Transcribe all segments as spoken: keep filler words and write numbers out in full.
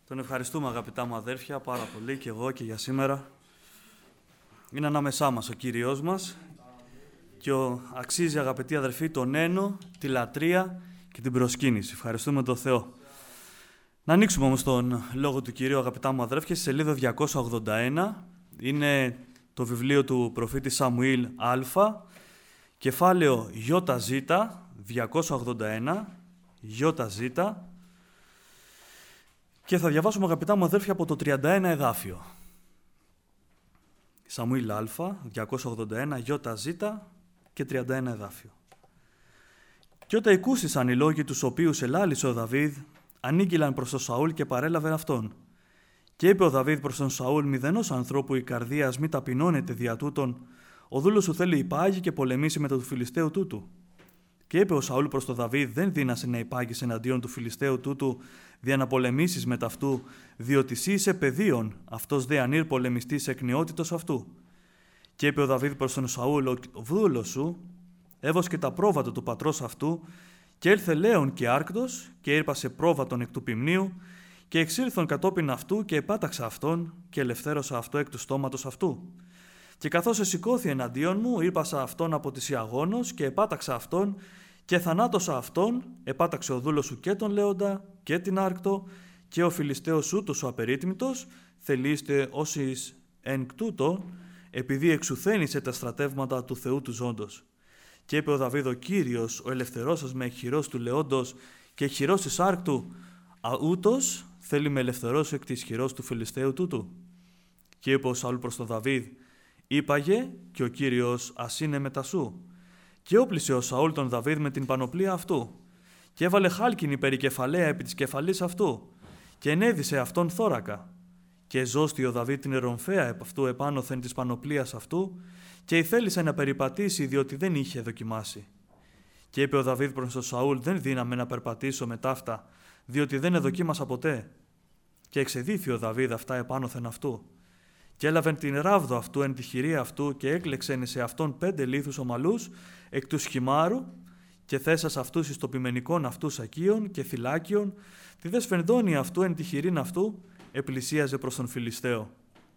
Τον ευχαριστούμε, αγαπητά μου αδέρφια, πάρα πολύ και εγώ και για σήμερα. Είναι ανάμεσά μας ο Κύριος μας και ο, αξίζει, αγαπητοί αδερφοί, τον ένο, τη λατρεία και την προσκύνηση. Ευχαριστούμε τον Θεό. Να ανοίξουμε όμως τον Λόγο του Κυρίου, αγαπητά μου αδέρφια, στη σελίδα διακόσια ογδόντα ένα. Είναι το βιβλίο του προφήτη Σαμουήλ Α, κεφάλαιο ΙΖ, διακόσια ογδόντα ένα, ΙΖ, και θα διαβάσουμε, αγαπητά μου αδέρφια, από το τριάντα ένα εδάφιο. Σαμουήλ Α, διακόσια ογδόντα ένα, ΙΖ και τριάντα ένα εδάφιο. «Και όταν εκούσισαν οι λόγοι τους οποίους ελάλησε ο Δαβίδ, ανήγγυλαν προς τον Σαούλ και παρέλαβε αυτόν. Και είπε ο Δαβίδ προς τον Σαούλ: μηδενός ανθρώπου η καρδίας μη ταπεινώνεται δια τούτων, ο δούλος σου θέλει υπάγει και πολεμήσει με τον Φιλιστέου τούτου. Και είπε ο Σαούλ προς τον Δαβίδ: δεν δύνασε να υπάγεις εναντίον του Φιλιστέου τούτου, δια να πολεμήσεις με ταυτού, διότι σύ είσαι παιδίον, αυτός δε ανήρ πολεμιστής εκ νεότητος αυτού. Και είπε ο Δαβίδ προς τον Σαούλ: ο δούλος σου έβοσκε τα πρόβατα του πατρός αυτού, και έλθε λέον και άρκτος, και ήρπασε πρόβατον εκ του ποιμνίου, και εξήλθον κατόπιν αυτού, και επάταξα αυτόν, και ελευθέρωσα αυτό εκ του στόματος αυτού. Και καθώς εσηκώθη εναντίον μου, ήρπασα αυτόν από της Ιαγώνος, και επάταξα αυτόν, και θανάτωσα αυτόν, επάταξε ο δούλος σου και τον λέοντα, και την άρκτο, και ο Φιλιστέος ούτως ο απερίτμητος, θελείστε όσοι εν τούτο, επειδή εξουθένησε τα στρατεύματα του Θεού του ζώντος. Και είπε ο Δαβίδ: ο Κύριος, ο ελευθερώσας με χειρός του λεόντος και χειρός της άρκτου, αούτος θέλει με ελευθερώσει εκ της χειρός του Φιλιστέου τούτου. Και είπε ο Σαούλ προς τον Δαβίδ: είπαγε, και ο Κύριος ας είναι μετά σου. Και όπλησε ο Σαούλ τον Δαβίδ με την πανοπλία αυτού, και έβαλε χάλκινη περικεφαλαία επί της κεφαλής αυτού, και ενέδισε αυτόν θώρακα. Και ζώστη ο Δαβίδ την ερομφαία επ' αυτού επάνωθεν της πανοπλίας αυτού, και ηθέλησε να περιπατήσει, διότι δεν είχε δοκιμάσει. Και είπε ο Δαβίδ προς τον Σαούλ: δεν δύναμαι να περπατήσω με ταύτα, διότι δεν εδοκίμασα ποτέ. Και εξεδίθη ο Δαβίδ αυτά επάνωθεν αυτού. Και έλαβεν την ράβδο αυτού εν τη χειρία αυτού, και έκλεξεν σε αυτόν πέντε λίθους ομαλούς εκ του σχημάρου, και θέσας αυτούς εις το ποιμενικόν αυτού σακίων και θυλάκιων, τη δε σφενδόνη αυτού εν τη χειρήν αυτού, επλησίαζε προς τον Φιλιστέο.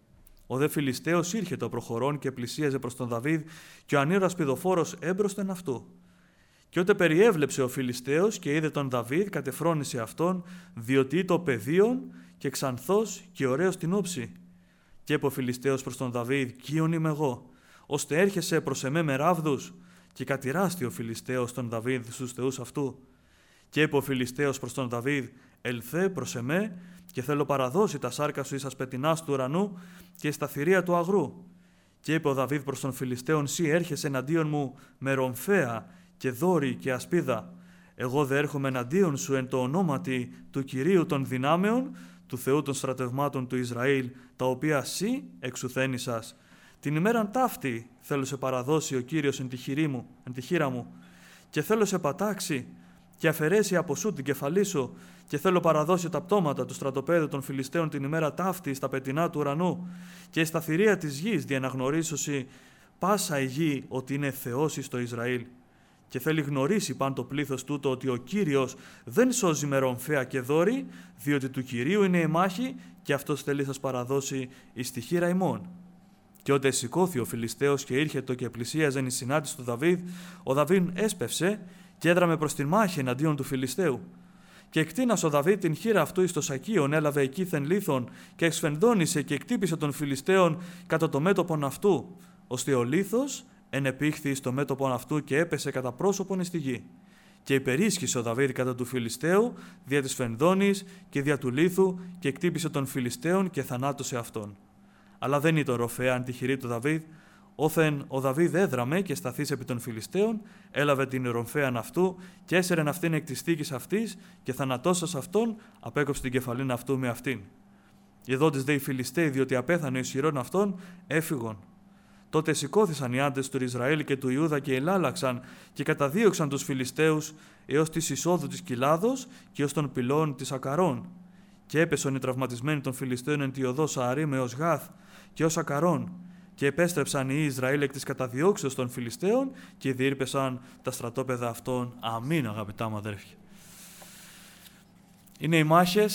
Ο δε Φιλιστέος ήρχε το προχωρών και πλησίαζε προς τον Δαβίδ, και ο ανήρας πηδοφόρος έμπροσθεν αυτού. Και ότε περιέβλεψε ο Φιλιστέος και είδε τον Δαβίδ, κατεφρόνησε αυτόν, διότι το πεδίον και ξανθός και ωραίος στην όψη. Και είπε ο Φιλιστέος προς τον Δαβίδ: κίον είμαι εγώ, ώστε έρχεσαι προς εμέ με ράβδους. Και κατηράστη ο Φιλιστέος τον Δαβίδ στους θεούς αυτού. Και είπε ο Φιλιστέος προς τον Δαβίδ: ελθέ προς εμέ, και θέλω παραδώσει τα σάρκα σου εις ασπετινάς του ουρανού και στα θηρία του αγρού. Και είπε ο Δαβίδ προς τον Φιλιστέον: σύ έρχεσαι εναντίον μου με ρομφαία και δόρη και ασπίδα. Εγώ δε έρχομαι εναντίον σου εν το ονόματι του Κυρίου των δυνάμεων, του Θεού των στρατευμάτων του Ισραήλ, τα οποία σύ εξουθένησας. Την ημέραν ταύτη θέλω σε παραδώσει ο Κύριος εν τη, χειρή μου, εν τη χείρα μου, και θέλω σε πατάξει και αφαιρέσει από σου την κεφαλή σου, και θέλω παραδώσει τα πτώματα του στρατοπέδου των Φιλιστέων την ημέρα ταύτη στα πετεινά του ουρανού, και στα θηρία της γης διαναγνωρίσωση πάσα η γη ότι είναι Θεός εις το Ισραήλ. Και θέλει γνωρίσει παν το πλήθος τούτο ότι ο Κύριος δεν σώζει με ρομφαία και δόρη, διότι του Κυρίου είναι η μάχη, και αυτός θέλει σας παραδώσει εις τη χείρα ημών. Και ότε σηκώθη ο Φιλιστέος και ήρχετο και πλησίαζεν η συνάντηση του Δαβίδ, ο Δαβίδ έσπευσε και έδραμε προς την μάχη εναντίον του Φιλιστέου. Και εκτείνας ο Δαβίδ την χείρα αυτού εις το σακίον, έλαβε εκείθεν λίθον και εξφενδώνησε και εκτύπησε τον Φιλιστέον κατά το μέτωπον αυτού, ώστε ο λίθος ενεπήχθη στο μέτωπον αυτού και έπεσε κατά πρόσωπον εις τη γη. Και υπερίσχυσε ο Δαβίδ κατά του Φιλιστέου δια της φενδώνης και δια του λίθου, και εκτύπησε τον Φιλιστέον και θανάτωσε αυτόν. Αλλά δεν ήταν ροφέα αν τη χειρή του Δαβίδ. Όθεν ο Δαβίδ έδραμε και σταθείς επί των Φιλιστέων, έλαβε την ρομφέαν αυτού και έσαιρεν αυτήν εκ της θήκης αυτής, και θανατώσας αυτόν απέκοψε την κεφαλήν αυτού με αυτήν. Ειδότες δε οι Φιλιστέοι, διότι απέθανε ο ισχυρών αυτών, έφυγον. Τότε σηκώθησαν οι άντες του Ισραήλ και του Ιούδα και ελάλαξαν και καταδίωξαν τους Φιλιστέους έως της εισόδου της Κοιλάδος και ως των πυλών της Ακαρών. Και έπεσαν οι τραυματισμένοι των Φιλιστέων εν τη οδό Σααρίμ έως Γάθ και ως Ακαρών. Και επέστρεψαν οι Ισραήλ εκ της καταδιώξεως των Φιλιστέων και διήρπεσαν τα στρατόπεδα αυτών. Αμήν, αγαπητά μου αδέρφια. Είναι οι μάχες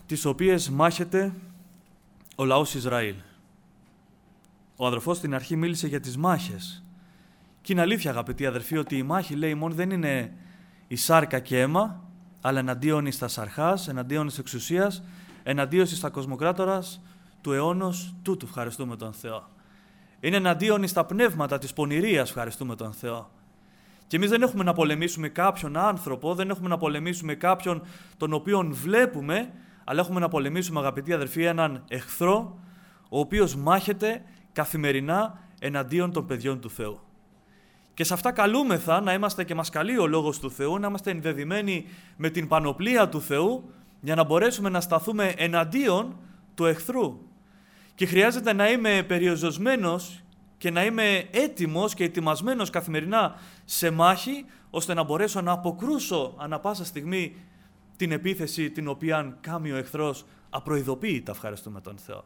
τις οποίες μάχεται ο λαός Ισραήλ. Ο αδερφός στην αρχή μίλησε για τις μάχες. Και είναι αλήθεια, αγαπητοί αδερφοί, ότι η μάχη, λέει, μόνο δεν είναι η σάρκα και αίμα, αλλά εναντίον εις τα σαρχάς, εναντίον εις εξουσίας, εναντίον εις τα κοσμοκράτορας του αιώνος τούτου, ευχαριστούμε τον Θεό. Είναι εναντίον εις τα πνεύματα της πονηρίας, ευχαριστούμε τον Θεό. Και εμείς δεν έχουμε να πολεμήσουμε κάποιον άνθρωπο, δεν έχουμε να πολεμήσουμε κάποιον τον οποίον βλέπουμε, αλλά έχουμε να πολεμήσουμε, αγαπητοί αδερφοί, έναν εχθρό, ο οποίος μάχεται καθημερινά εναντίον των παιδιών του Θεού. Και σε αυτά καλούμεθα να είμαστε, και μας καλεί ο Λόγος του Θεού, να είμαστε ενδεδειμένοι με την πανοπλία του Θεού για να μπορέσουμε να σταθούμε εναντίον του εχθρού. Και χρειάζεται να είμαι περιοζωσμένος και να είμαι έτοιμος και ετοιμασμένος καθημερινά σε μάχη, ώστε να μπορέσω να αποκρούσω ανά πάσα στιγμή την επίθεση την οποία κάνει ο εχθρός απροειδοποίητα, ευχαριστούμε τον Θεό.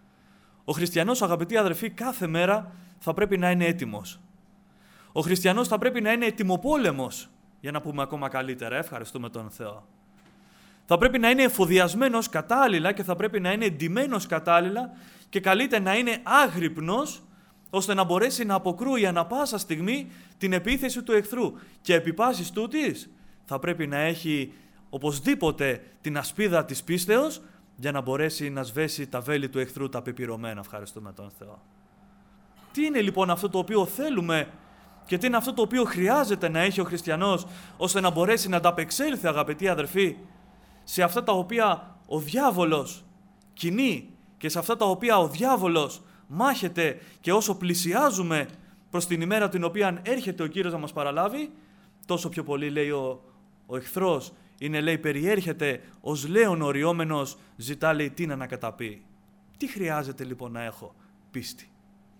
Ο χριστιανός, αγαπητοί αδερφοί, κάθε μέρα θα πρέπει να είναι έτοιμος. Ο χριστιανός θα πρέπει να είναι ετοιμοπόλεμος, για να πούμε ακόμα καλύτερα, ευχαριστούμε τον Θεό. Θα πρέπει να είναι εφοδιασμένος κατάλληλα και θα πρέπει να είναι εντυμένος κατάλληλα και καλείται να είναι άγρυπνος, ώστε να μπορέσει να αποκρούει ανα πάσα στιγμή την επίθεση του εχθρού. Και επί πάσης τούτης θα πρέπει να έχει οπωσδήποτε την ασπίδα της πίστεως, για να μπορέσει να σβέσει τα βέλη του εχθρού τα πεπειρωμένα, ευχαριστούμε τον Θεό. Τι είναι λοιπόν αυτό το οποίο θέλουμε και τι είναι αυτό το οποίο χρειάζεται να έχει ο χριστιανός, ώστε να μπορέσει να ανταπεξέλθει, αγαπητοί αδερφοί, σε αυτά τα οποία ο διάβολος κινεί και σε αυτά τα οποία ο διάβολος μάχεται, και όσο πλησιάζουμε προς την ημέρα την οποία έρχεται ο Κύριος να μας παραλάβει, τόσο πιο πολύ, λέει, ο, ο εχθρός είναι, λέει, περιέρχεται ως λέων οριόμενος, ζητά, λέει, τι να ανακαταπεί. Τι χρειάζεται λοιπόν να έχω? Πίστη.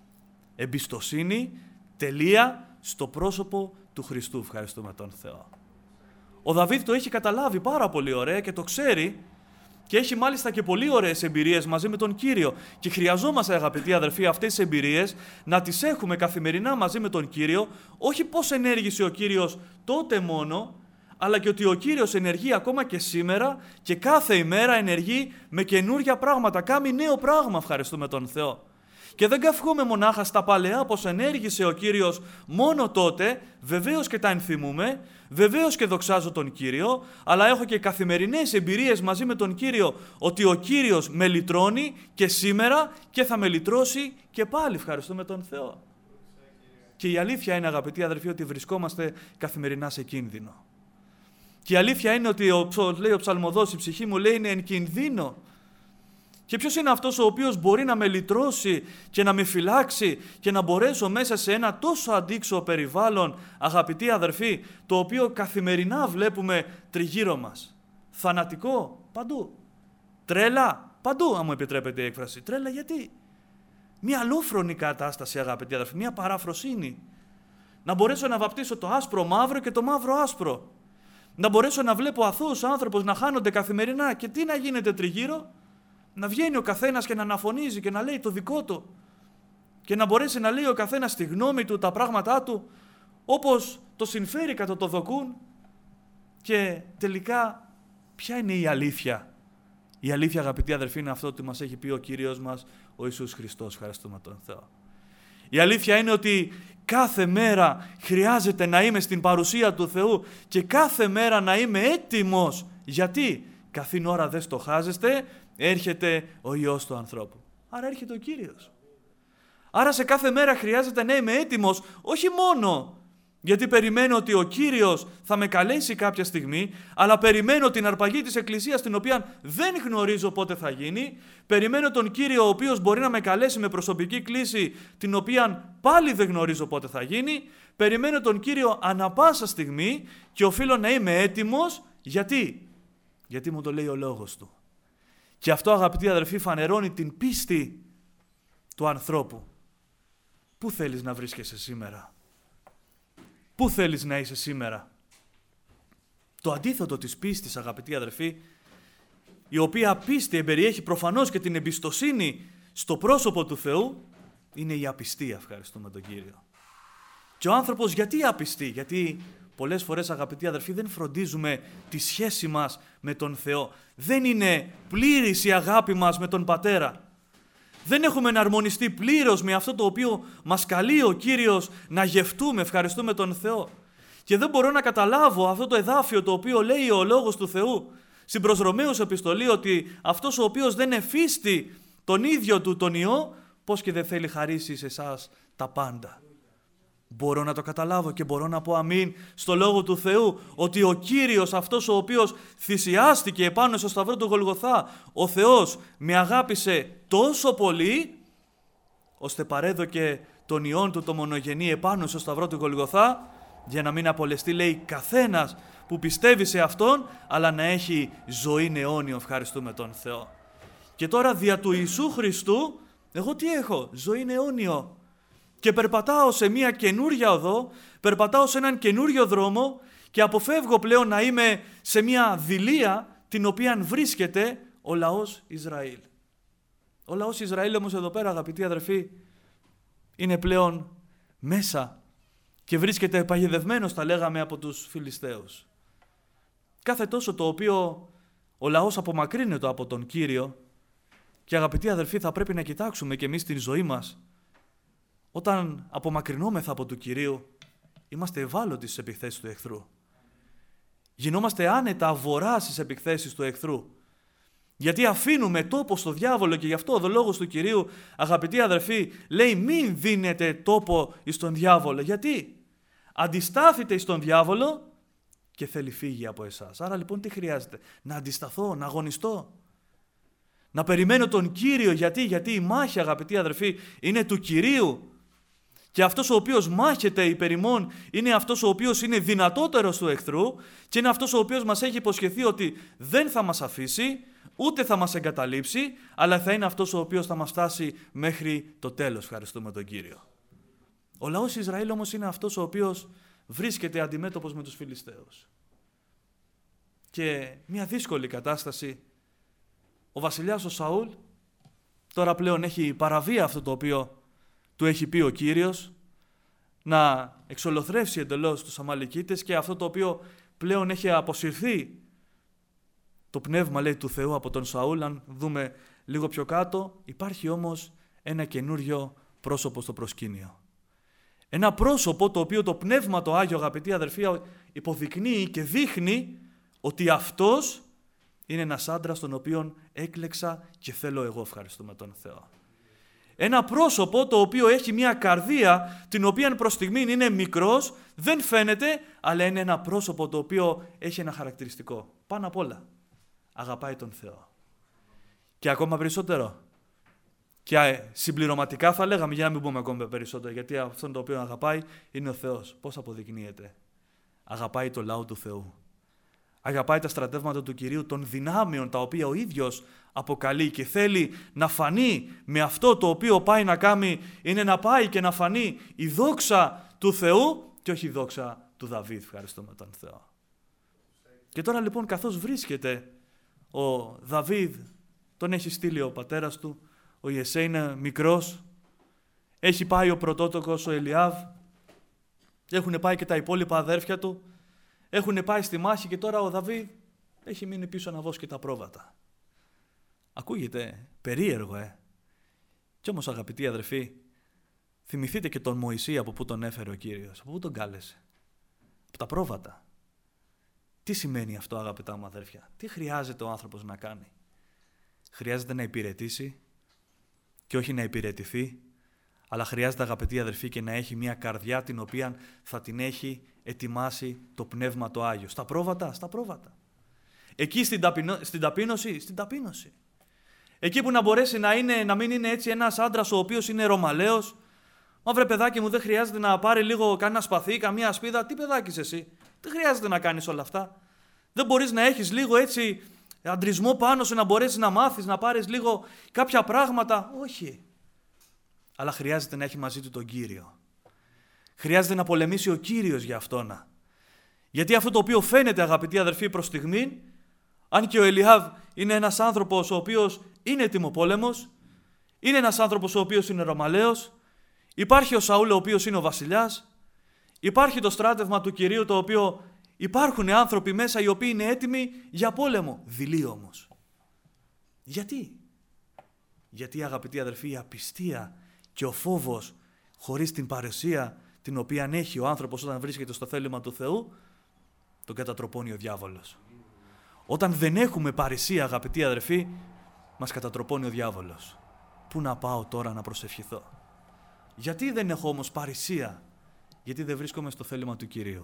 Εμπιστοσύνη, τελεία, στο πρόσωπο του Χριστού, ευχαριστούμε τον Θεό. Ο Δαβίδ το έχει καταλάβει πάρα πολύ ωραία και το ξέρει και έχει μάλιστα και πολύ ωραίες εμπειρίες μαζί με τον Κύριο. Και χρειαζόμαστε, αγαπητοί αδερφοί, αυτές τις εμπειρίες να τις έχουμε καθημερινά μαζί με τον Κύριο, όχι πώς ενέργησε ο Κύριος τότε μόνο, αλλά και ότι ο Κύριος ενεργεί ακόμα και σήμερα και κάθε ημέρα ενεργεί με καινούργια πράγματα. Κάνει νέο πράγμα, ευχαριστούμε τον Θεό. Και δεν καυχούμε μονάχα στα παλαιά πως ενέργησε ο Κύριος μόνο τότε, βεβαίως και τα ενθυμούμε, βεβαίως και δοξάζω τον Κύριο, αλλά έχω και καθημερινές εμπειρίες μαζί με τον Κύριο, ότι ο Κύριος με λυτρώνει και σήμερα και θα με λυτρώσει και πάλι, ευχαριστούμε τον Θεό. Και η αλήθεια είναι, αγαπητοί αδερφοί, ότι βρισκόμαστε καθημερινά σε κίνδυνο. Και η αλήθεια είναι ότι, ο, λέει ο ψαλμοδός, η ψυχή μου, λέει, είναι εν κινδύνο. Και ποιος είναι αυτός ο οποίος μπορεί να με λυτρώσει και να με φυλάξει και να μπορέσω μέσα σε ένα τόσο αντίξωο περιβάλλον, αγαπητοί αδερφοί, το οποίο καθημερινά βλέπουμε τριγύρω μας? Θανατικό παντού. Τρέλα παντού, αν μου επιτρέπετε η έκφραση. Τρέλα γιατί? Μια αλόφρονη κατάσταση, αγαπητοί αδερφοί, μια παραφροσύνη. Να μπορέσω να βαπτίσω το άσπρο μαύρο και το μαύρο άσπρο. Να μπορέσω να βλέπω αθώους άνθρωπους να χάνονται καθημερινά και τι να γίνεται τριγύρω? Να βγαίνει ο καθένας και να αναφωνίζει και να λέει το δικό του και να μπορέσει να λέει ο καθένας τη γνώμη του, τα πράγματά του, όπως το συμφέρει κατά το δοκούν. Και τελικά ποια είναι η αλήθεια? Η αλήθεια, αγαπητοί αδερφοί, είναι αυτό ότι μας έχει πει ο Κύριος μας, ο Ιησούς Χριστός, ευχαριστούμε τον Θεό. Η αλήθεια είναι ότι κάθε μέρα χρειάζεται να είμαι στην παρουσία του Θεού και κάθε μέρα να είμαι έτοιμος. Γιατί? Καθήν ώρα δεν στοχάζεστε, έρχεται ο Υιός του ανθρώπου. Άρα έρχεται ο Κύριος. Άρα σε κάθε μέρα χρειάζεται να είμαι έτοιμος, όχι μόνο γιατί περιμένω ότι ο Κύριος θα με καλέσει κάποια στιγμή, αλλά περιμένω την αρπαγή της Εκκλησίας, την οποία δεν γνωρίζω πότε θα γίνει. Περιμένω τον Κύριο, ο οποίος μπορεί να με καλέσει με προσωπική κλήση, την οποία πάλι δεν γνωρίζω πότε θα γίνει. Περιμένω τον Κύριο ανα πάσα στιγμή και οφείλω να είμαι έτοιμος. Γιατί? Γιατί μου το λέει ο Λόγος Του. Και αυτό, αγαπητοί αδερφοί, φανερώνει την πίστη του ανθρώπου. Πού θέλεις να βρίσκεσαι σήμερα? Πού θέλεις να είσαι σήμερα? Το αντίθετο της πίστης, αγαπητοί αδερφοί, η οποία πίστη εμπεριέχει προφανώς και την εμπιστοσύνη στο πρόσωπο του Θεού, είναι η απιστία, ευχαριστούμε τον Κύριο. Και ο άνθρωπος γιατί απιστεί? Γιατί πολλές φορές, αγαπητοί αδερφοί, δεν φροντίζουμε τη σχέση μας με τον Θεό. Δεν είναι πλήρης η αγάπη μας με τον Πατέρα. Δεν έχουμε εναρμονιστεί πλήρως με αυτό το οποίο μας καλεί ο Κύριος να γευτούμε, ευχαριστούμε τον Θεό. Και δεν μπορώ να καταλάβω αυτό το εδάφιο το οποίο λέει ο Λόγος του Θεού στην προς Ρωμαίους επιστολή, ότι αυτός ο οποίος δεν εφίστη τον ίδιο του τον Υιό, πώς και δεν θέλει χαρίσει σε εσάς τα πάντα. Μπορώ να το καταλάβω και μπορώ να πω αμήν στο Λόγο του Θεού, ότι ο Κύριος, αυτός ο οποίος θυσιάστηκε επάνω στο σταυρό του Γολγοθά, ο Θεός με αγάπησε τόσο πολύ, ώστε παρέδωκε τον Υιόν του το μονογενή επάνω στο σταυρό του Γολγοθά, για να μην απολεστεί, λέει, καθένας που πιστεύει σε Αυτόν, αλλά να έχει ζωή αιώνιο, ευχαριστούμε τον Θεό. Και τώρα δια του Ιησού Χριστού, εγώ τι έχω? Ζωή αιώνιο. Και περπατάω σε μια καινούρια οδό, περπατάω σε έναν καινούριο δρόμο και αποφεύγω πλέον να είμαι σε μια δειλία την οποία βρίσκεται ο λαός Ισραήλ. Ο λαός Ισραήλ όμως εδώ πέρα, αγαπητοί αδερφοί, είναι πλέον μέσα και βρίσκεται παγιδευμένος, τα λέγαμε, από τους Φιλιστέους. Κάθε τόσο το οποίο ο λαός απομακρύνεται από τον Κύριο, και αγαπητοί αδερφοί, θα πρέπει να κοιτάξουμε και εμείς την ζωή μας. Όταν απομακρυνόμεθα από του Κυρίου, είμαστε ευάλωτοι στις επιθέσεις του εχθρού. Γινόμαστε άνετα βορρά στις επιθέσεις του εχθρού. Γιατί αφήνουμε τόπο στο διάβολο, και γι' αυτό ο λόγος του Κυρίου, αγαπητοί αδερφοί, λέει μην δίνετε τόπο στον διάβολο. Γιατί? Αντιστάθητε στον διάβολο και θέλει φύγει από εσάς. Άρα λοιπόν τι χρειάζεται? Να αντισταθώ, να αγωνιστώ. Να περιμένω τον Κύριο. Γιατί? Γιατί η μάχη, αγαπητοί αδερφοί, είναι του Κυρίου. Και αυτός ο οποίος μάχεται υπέρ ημών είναι αυτός ο οποίος είναι δυνατότερος του εχθρού και είναι αυτός ο οποίος μας έχει υποσχεθεί ότι δεν θα μας αφήσει, ούτε θα μας εγκαταλείψει, αλλά θα είναι αυτός ο οποίος θα μας φτάσει μέχρι το τέλος. Ευχαριστούμε τον Κύριο. Ο λαός Ισραήλ όμως είναι αυτός ο οποίος βρίσκεται αντιμέτωπος με τους Φιλιστέους. Και μια δύσκολη κατάσταση. Ο βασιλιάς ο Σαούλ τώρα πλέον έχει παραβεί αυτό το οποίο του έχει πει ο Κύριος, να εξολοθρεύσει εντελώς τους Αμαλικίτες, και αυτό το οποίο πλέον έχει αποσυρθεί το πνεύμα, λέει, του Θεού από τον Σαούλ. Αν δούμε λίγο πιο κάτω, υπάρχει όμως ένα καινούριο πρόσωπο στο προσκήνιο. Ένα πρόσωπο το οποίο το Πνεύμα το Άγιο, αγαπητοί αδερφοί, υποδεικνύει και δείχνει ότι αυτός είναι ένας άντρας τον οποίον έκλεξα και θέλω εγώ, ευχαριστούμε τον Θεό. Ένα πρόσωπο το οποίο έχει μια καρδία την οποία προς στιγμήν είναι μικρός, δεν φαίνεται, αλλά είναι ένα πρόσωπο το οποίο έχει ένα χαρακτηριστικό. Πάνω απ' όλα, αγαπάει τον Θεό. Και ακόμα περισσότερο, και συμπληρωματικά θα λέγαμε, για να μην πούμε ακόμα περισσότερο, γιατί αυτό το οποίο αγαπάει είναι ο Θεός. Πώς αποδεικνύεται? Αγαπάει το λαό του Θεού. Αγαπάει τα στρατεύματα του Κυρίου, των δυνάμεων τα οποία ο ίδιος αποκαλεί, και θέλει να φανεί με αυτό το οποίο πάει να κάνει, είναι να πάει και να φανεί η δόξα του Θεού και όχι η δόξα του Δαβίδ. Ευχαριστούμε τον Θεό. Και τώρα λοιπόν, καθώς βρίσκεται ο Δαβίδ, τον έχει στείλει ο πατέρας του, ο Ιεσέ είναι μικρός, έχει πάει ο πρωτότοκος ο Ελιάβ, έχουν πάει και τα υπόλοιπα αδέρφια του, έχουν πάει στη μάχη, και τώρα ο Δαβίδ έχει μείνει πίσω να βόσκει τα πρόβατα. Ακούγεται περίεργο, ε. Κι όμως, αγαπητοί αδερφοί, θυμηθείτε και τον Μωυσή, από πού τον έφερε ο Κύριος, από πού τον κάλεσε? Από τα πρόβατα. Τι σημαίνει αυτό, αγαπητά μου αδέρφια? Τι χρειάζεται ο άνθρωπος να κάνει? Χρειάζεται να υπηρετήσει και όχι να υπηρετηθεί, αλλά χρειάζεται, αγαπητοί αδερφοί, και να έχει μια καρδιά την οποία θα την έχει ετοιμάσει το Πνεύμα το Άγιο. Στα πρόβατα, στα πρόβατα. Εκεί στην, ταπεινο, στην ταπείνωση, στην ταπείνωση. Εκεί που να μπορέσει να, είναι, να μην είναι έτσι ένας άντρας ο οποίος είναι ρωμαλαίος. Μα βρε παιδάκι μου, δεν χρειάζεται να πάρει λίγο κανένα σπαθί, καμία ασπίδα. Τι παιδάκης εσύ? Δεν χρειάζεται να κάνεις όλα αυτά. Δεν μπορείς να έχεις λίγο έτσι αντρισμό πάνω σου, να μπορέσεις να μάθεις, να πάρεις λίγο κάποια πράγματα? Όχι. Αλλά χρειάζεται να έχει μαζί του τον Κύριο. Χρειάζεται να πολεμήσει ο Κύριος για αυτόνα. Γιατί αυτό το οποίο φαίνεται, αγαπητοί αδερφοί, προς στιγμήν, αν και ο Ελιάβ είναι ένας άνθρωπος ο οποίος είναι ετοιμοπόλεμος, είναι ένας άνθρωπος ο οποίος είναι ρωμαλαίος, υπάρχει ο Σαούλ ο οποίος είναι ο βασιλιάς, Υπάρχει το στράτευμα του Κυρίου, το οποίο υπάρχουν άνθρωποι μέσα οι οποίοι είναι έτοιμοι για πόλεμο. Δειλοί όμως. Γιατί? Γιατί, αγαπητοί αδελφοί, η απιστία και ο φόβος χωρίς την παρουσία την οποία έχει ο άνθρωπος όταν βρίσκεται στο θέλημα του Θεού, τον κατατροπώνει ο διάβολος. Όταν δεν έχουμε παρησία, αγαπητοί αδελφοί, μας κατατροπώνει ο διάβολος. Πού να πάω τώρα να προσευχηθώ? Γιατί δεν έχω όμως παρησία? Γιατί δεν βρίσκομαι στο θέλημα του Κυρίου.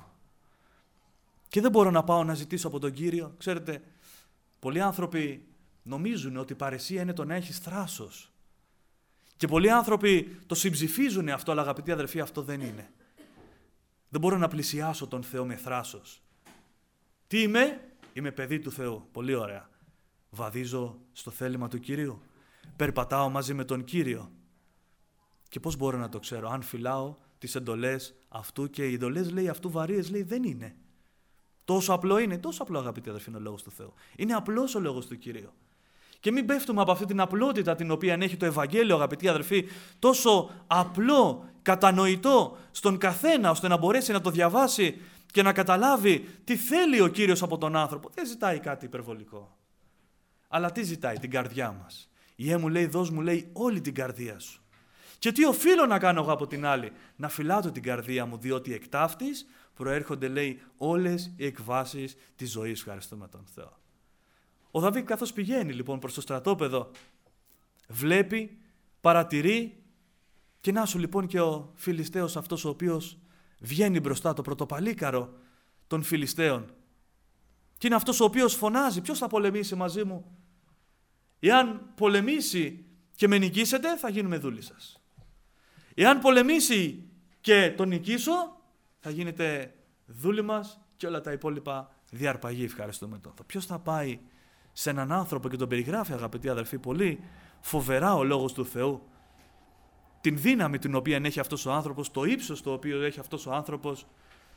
Και δεν μπορώ να πάω να ζητήσω από τον Κύριο. Ξέρετε, πολλοί άνθρωποι νομίζουν ότι η παρησία είναι το να έχεις θράσος. Και πολλοί άνθρωποι το συμψηφίζουν αυτό, αλλά αγαπητοί αδελφοί, αυτό δεν είναι. Δεν μπορώ να πλησιάσω τον Θεό με θράσος. Τι είμαι? Είμαι παιδί του Θεού. Πολύ ωραία. Βαδίζω στο θέλημα του Κυρίου. Περπατάω μαζί με τον Κύριο. Και πώς μπορώ να το ξέρω? Αν φυλάω τις εντολές αυτού, και οι εντολές, λέει, αυτού βαρύες, λέει, δεν είναι. Τόσο απλό είναι. Τόσο απλό, αγαπητοί αδελφοί, είναι ο λόγος του Θεού. Είναι απλός ο λόγος του Κυρίου. Και μην πέφτουμε από αυτή την απλότητα την οποία έχει το Ευαγγέλιο, αγαπητοί αδελφοί, τόσο απλό, κατανοητό στον καθένα, ώστε να μπορέσει να το διαβάσει και να καταλάβει τι θέλει ο Κύριος από τον άνθρωπο. Δεν ζητάει κάτι υπερβολικό. Αλλά τι ζητάει? Την καρδιά μας. Ιε μου, λέει, δώσ' μου, λέει, όλη την καρδία σου. Και τι οφείλω να κάνω εγώ από την άλλη? Να φυλάτω την καρδία μου, διότι εκ ταύτης προέρχονται, λέει, όλες οι εκβάσεις της ζωής. Ευχαριστούμε τον Θεό. Ο Δαβίδ, καθώς πηγαίνει λοιπόν προς το στρατόπεδο, βλέπει, παρατηρεί, και να σου λοιπόν και ο Φιλιστέος αυτός ο οποίος βγαίνει μπροστά, το πρωτοπαλίκαρο των Φιλιστέων. Και είναι αυτός ο οποίος φωνάζει: ποιος θα πολεμήσει μαζί μου? Εάν πολεμήσει και με νικήσετε, θα γίνουμε δούλοι σας. Εάν πολεμήσει και τον νικήσω, θα γίνετε δούλοι μας, και όλα τα υπόλοιπα διαρπαγή. Ευχαριστούμε τον Θεό. Ποιος θα πάει σε έναν άνθρωπο, και τον περιγράφει, αγαπητοί αδελφοί, πολύ φοβερά ο λόγος του Θεού, την δύναμη την οποία έχει αυτός ο άνθρωπος, το ύψος το οποίο έχει αυτός ο άνθρωπος,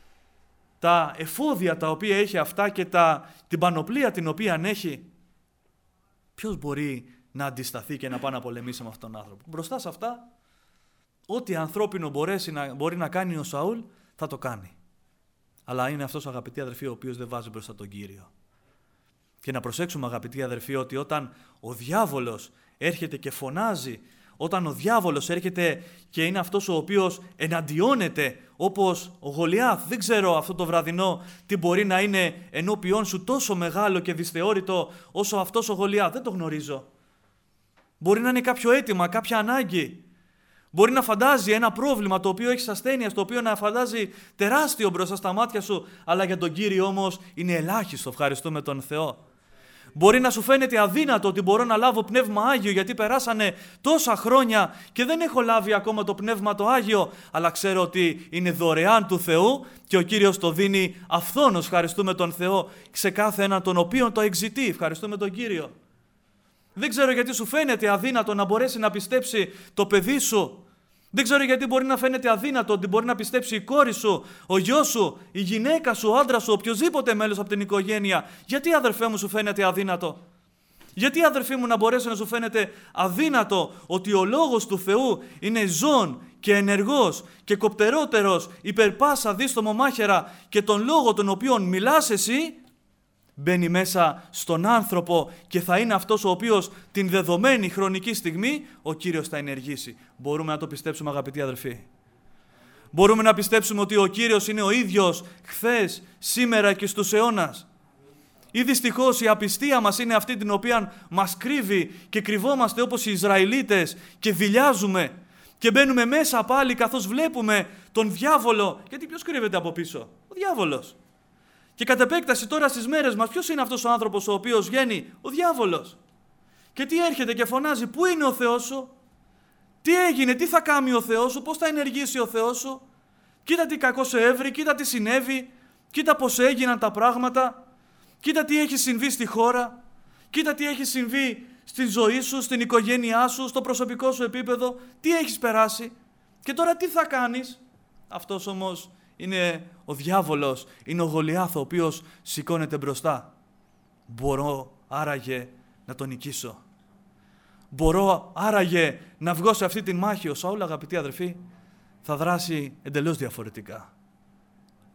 τα εφόδια τα οποία έχει αυτά και τα, την πανοπλία την οποία έχει. Ποιος μπορεί να αντισταθεί και να πάει να πολεμήσει με αυτόν τον άνθρωπο? Μπροστά σε αυτά, ό,τι ανθρώπινο μπορέσει να, μπορεί να κάνει ο Σαούλ, θα το κάνει. Αλλά είναι αυτός, αγαπητοί αδελφοί, ο οποίος δεν βάζει μπροστά τον Κύριο. Και να προσέξουμε, αγαπητοί αδελφοί, ότι όταν ο διάβολος έρχεται και φωνάζει, όταν ο διάβολος έρχεται και είναι αυτός ο οποίος εναντιώνεται, όπως ο Γολιάθ, δεν ξέρω αυτό το βραδινό τι μπορεί να είναι ενώπιόν σου τόσο μεγάλο και δυσθεώρητο όσο αυτός ο Γολιάθ, δεν το γνωρίζω. Μπορεί να είναι κάποιο αίτημα, κάποια ανάγκη. Μπορεί να φαντάζει ένα πρόβλημα το οποίο έχει ασθένεια, το οποίο να φαντάζει τεράστιο μπροστά στα μάτια σου, αλλά για τον Κύριο όμως είναι ελάχιστο. Ευχαριστούμε τον Θεό. Μπορεί να σου φαίνεται αδύνατο ότι μπορώ να λάβω Πνεύμα Άγιο, γιατί περάσανε τόσα χρόνια και δεν έχω λάβει ακόμα το Πνεύμα το Άγιο, αλλά ξέρω ότι είναι δωρεάν του Θεού και ο Κύριος το δίνει αυθόνως. Ευχαριστούμε τον Θεό, σε κάθε έναν τον οποίον το εξητεί. Ευχαριστούμε τον Κύριο. Δεν ξέρω γιατί σου φαίνεται αδύνατο να μπορέσει να πιστέψει το παιδί σου. Δεν ξέρω γιατί μπορεί να φαίνεται αδύνατο ότι μπορεί να πιστέψει η κόρη σου, ο γιος σου, η γυναίκα σου, ο άντρας σου, οποιοδήποτε μέλος από την οικογένεια. Γιατί, αδερφέ μου, σου φαίνεται αδύνατο? Γιατί, αδερφή μου, να μπορέσει να σου φαίνεται αδύνατο ότι ο λόγος του Θεού είναι ζών και ενεργός και κοπτερότερος υπερ πάσα δίστομο μάχαιρα, και τον λόγο τον οποίον μιλάς εσύ μπαίνει μέσα στον άνθρωπο και θα είναι αυτός ο οποίος την δεδομένη χρονική στιγμή ο Κύριος θα ενεργήσει. Μπορούμε να το πιστέψουμε, αγαπητοί αδελφοί? Μπορούμε να πιστέψουμε ότι ο Κύριος είναι ο ίδιος χθες, σήμερα και στους αιώνας? Ή δυστυχώς η απιστία μας είναι αυτή την οποία μας κρύβει και κρυβόμαστε όπως οι Ισραηλίτες και δειλιάζουμε και μπαίνουμε μέσα πάλι καθώς βλέπουμε τον διάβολο? Γιατί ποιος κρύβεται από πίσω? Ο διάβολος. Και κατ' επέκταση τώρα στις μέρες μας, ποιος είναι αυτός ο άνθρωπος ο οποίος βγαίνει? Ο διάβολος. Και τι έρχεται και φωνάζει? Πού είναι ο Θεός σου? Τι έγινε? Τι θα κάνει ο Θεός σου? Πώς θα ενεργήσει ο Θεός σου? Κοίτα τι κακό σε έβρι, κοίτα τι συνέβη, κοίτα πώς έγιναν τα πράγματα, κοίτα τι έχει συμβεί στη χώρα, κοίτα τι έχει συμβεί στη ζωή σου, στην οικογένειά σου, στο προσωπικό σου επίπεδο, τι έχεις περάσει και τώρα τι θα κάνεις? Αυτός όμως είναι ο διάβολος, είναι ο Γολιάθ ο οποίος σηκώνεται μπροστά. Μπορώ άραγε να τον νικήσω? Μπορώ άραγε να βγω σε αυτή τη μάχη? Ο Σαούλ, αγαπητοί αδερφοί, θα δράσει εντελώς διαφορετικά.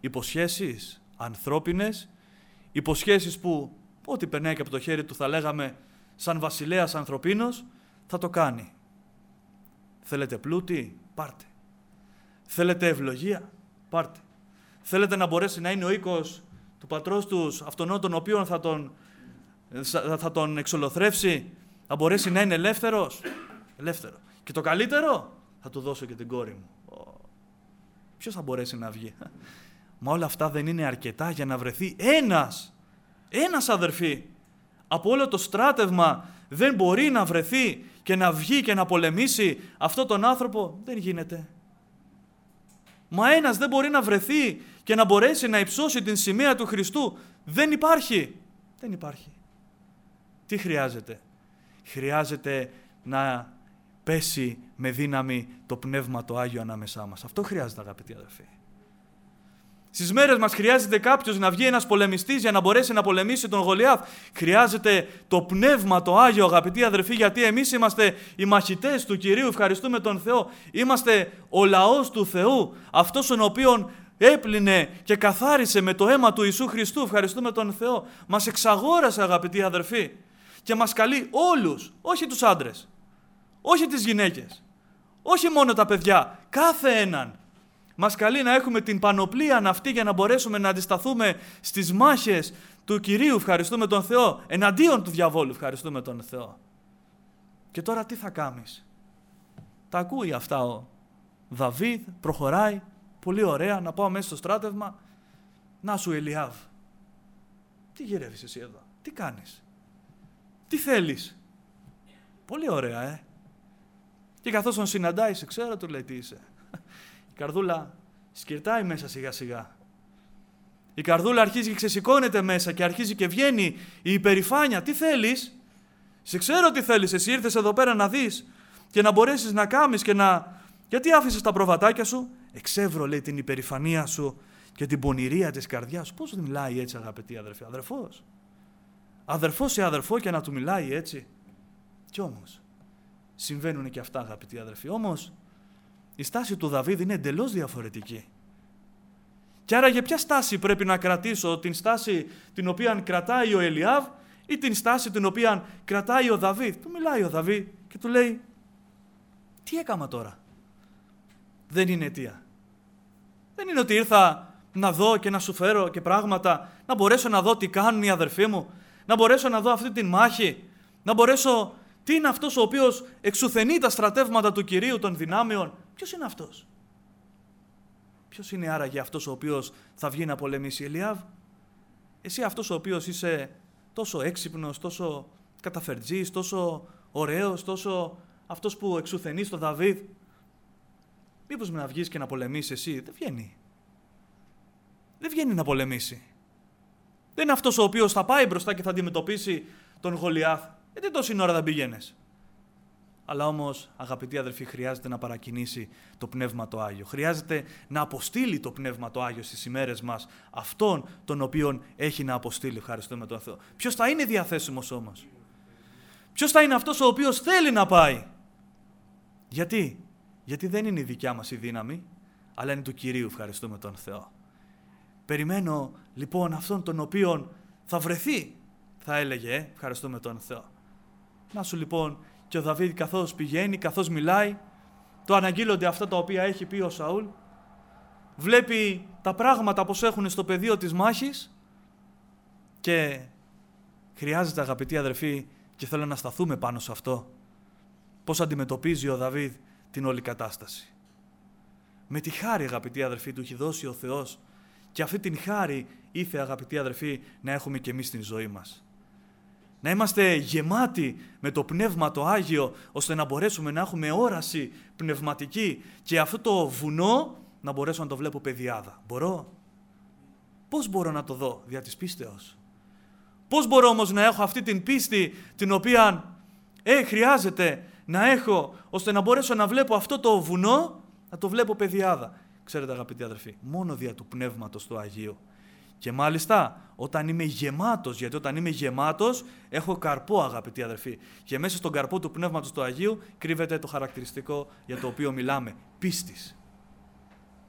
υποσχέσεις ανθρώπινες, υποσχέσεις που ό,τι περνάει και από το χέρι του θα λέγαμε σαν βασιλέας ανθρωπίνος, θα το κάνει. Θέλετε πλούτη, πάρτε. Θέλετε ευλογία, πάρτε. Θέλετε να μπορέσει να είναι ο οίκος του πατρός τους, αυτόν τον οποίον θα τον, θα τον εξολοθρεύσει, να μπορέσει να είναι ελεύθερος, ελεύθερο. Και το καλύτερο, θα του δώσω και την κόρη μου. Ποιος θα μπορέσει να βγει? Μα όλα αυτά δεν είναι αρκετά για να βρεθεί ένας, ένας αδερφοί. Από όλο το στράτευμα δεν μπορεί να βρεθεί και να βγει και να πολεμήσει αυτό τον άνθρωπο. Δεν γίνεται. Μα ένας δεν μπορεί να βρεθεί και να μπορέσει να υψώσει την σημαία του Χριστού. Δεν υπάρχει. Δεν υπάρχει. Τι χρειάζεται? Χρειάζεται να πέσει με δύναμη το Πνεύμα το Άγιο ανάμεσά μας. Αυτό χρειάζεται, αγαπητοί αδερφοί. Στις μέρες μας χρειάζεται κάποιος να βγει ένας πολεμιστής για να μπορέσει να πολεμήσει τον Γολιάθ. Χρειάζεται το Πνεύμα το Άγιο, αγαπητοί αδερφοί, γιατί εμείς είμαστε οι μαχητές του Κυρίου, ευχαριστούμε τον Θεό. Είμαστε ο λαός του Θεού, αυτός τον οποίον έπλυνε και καθάρισε με το αίμα του Ιησού Χριστού, ευχαριστούμε τον Θεό. Μας εξαγόρασε, αγαπητοί αδερφοί, και μας καλεί όλους, όχι τους άντρες, όχι τις γυναίκες, όχι μόνο τα παιδιά, κάθε έναν. Μας καλεί να έχουμε την πανοπλία αυτή για να μπορέσουμε να αντισταθούμε στις μάχες του Κυρίου, ευχαριστούμε τον Θεό, εναντίον του διαβόλου, ευχαριστούμε τον Θεό. Και τώρα τι θα κάνεις? Τα ακούει αυτά ο Δαβίδ, προχωράει, πολύ ωραία, να πάω μέσα στο στράτευμα. Να σου Ελιάβ, τι γυρεύεις εσύ εδώ, τι κάνεις, τι θέλεις? Πολύ ωραία, ε. Και καθώς τον συναντάει, σε ξέρω, του λέει τι είσαι. Η καρδούλα σκυρτάει μέσα σιγά σιγά. Η καρδούλα αρχίζει και ξεσηκώνεται μέσα και αρχίζει και βγαίνει η υπερηφάνεια. Τι θέλεις? Σε ξέρω τι θέλεις. Εσύ ήρθες εδώ πέρα να δεις και να μπορέσεις να κάμεις και να... Γιατί άφησες τα προβατάκια σου? Εξεύρω, λέει, την υπερηφανία σου και την πονηρία της καρδιάς σου. Πώς μιλάει έτσι, αγαπητοί αδερφοί? Αδερφός. Αδερφός σε αδερφό και να του μιλάει έτσι. Κι όμως συμβαίνουν και αυτά, αγαπητοί αδερφοί. Όμως η στάση του Δαβίδ είναι εντελώς διαφορετική. Και άρα για ποια στάση πρέπει να κρατήσω? Την στάση την οποία κρατάει ο Ελιάβ ή την στάση την οποία κρατάει ο Δαβίδ? Του μιλάει ο Δαβίδ και του λέει, τι έκαμα τώρα? Δεν είναι αιτία. Δεν είναι ότι ήρθα να δω και να σου φέρω και πράγματα, να μπορέσω να δω τι κάνουν οι αδερφοί μου, να μπορέσω να δω αυτή την μάχη, να μπορέσω... Τι είναι αυτός ο οποίος εξουθενεί τα στρατεύματα του Κυρίου των δυνάμεων? Ποιος είναι αυτός? Ποιος είναι άραγε αυτός ο οποίος θα βγει να πολεμήσει? Ελιάβ, εσύ αυτός ο οποίος είσαι τόσο έξυπνος, τόσο καταφερτζής, τόσο ωραίος, τόσο αυτός που εξουθενεί στον Δαβίδ, μήπως να βγεις και να πολεμήσεις εσύ? Δεν βγαίνει. Δεν βγαίνει να πολεμήσει. Δεν είναι αυτός ο οποίος θα πάει μπροστά και θα αντιμετωπίσει τον Γολιάθ. Γιατί τόση ώρα δεν πήγαινες? Αλλά όμως, αγαπητοί αδελφοί, χρειάζεται να παρακινήσει το Πνεύμα το Άγιο. Χρειάζεται να αποστείλει το Πνεύμα το Άγιο στις ημέρες μας αυτόν τον οποίον έχει να αποστείλει, ευχαριστούμε τον Θεό. Ποιος θα είναι διαθέσιμος όμως? Ποιος θα είναι αυτός ο οποίος θέλει να πάει? Γιατί? Γιατί δεν είναι η δικιά μας η δύναμη, αλλά είναι του Κυρίου, ευχαριστούμε τον Θεό. Περιμένω λοιπόν αυτόν τον οποίον θα βρεθεί, θα έλεγε, ε, ευχαριστούμε τον Θεό. Να σου λοιπόν και ο Δαβίδ καθώς πηγαίνει, καθώς μιλάει, το αναγγείλονται αυτά τα οποία έχει πει ο Σαούλ, βλέπει τα πράγματα πως έχουν στο πεδίο της μάχης και χρειάζεται, αγαπητοί αδερφοί, και θέλω να σταθούμε πάνω σε αυτό, πώς αντιμετωπίζει ο Δαβίδ την όλη κατάσταση. Με τη χάρη, αγαπητοί αδερφοί, του έχει δώσει ο Θεός και αυτή την χάρη ήθε, αγαπητοί αδερφοί, να έχουμε και εμείς στην ζωή μας. Να είμαστε γεμάτοι με το Πνεύμα το Άγιο, ώστε να μπορέσουμε να έχουμε όραση πνευματική και αυτό το βουνό να μπορέσω να το βλέπω πεδιάδα. Μπορώ? Πώς μπορώ να το δω? Δια της πίστεως. Πώς μπορώ όμως να έχω αυτή την πίστη την οποία ε, χρειάζεται να έχω, ώστε να μπορέσω να βλέπω αυτό το βουνό, να το βλέπω πεδιάδα? Ξέρετε, αγαπητοί αδερφοί, μόνο δια του Πνεύματος του Αγίου. Και μάλιστα όταν είμαι γεμάτος, γιατί όταν είμαι γεμάτος έχω καρπό, αγαπητοί αδερφοί. Και μέσα στον καρπό του Πνεύματος του Αγίου κρύβεται το χαρακτηριστικό για το οποίο μιλάμε, πίστης.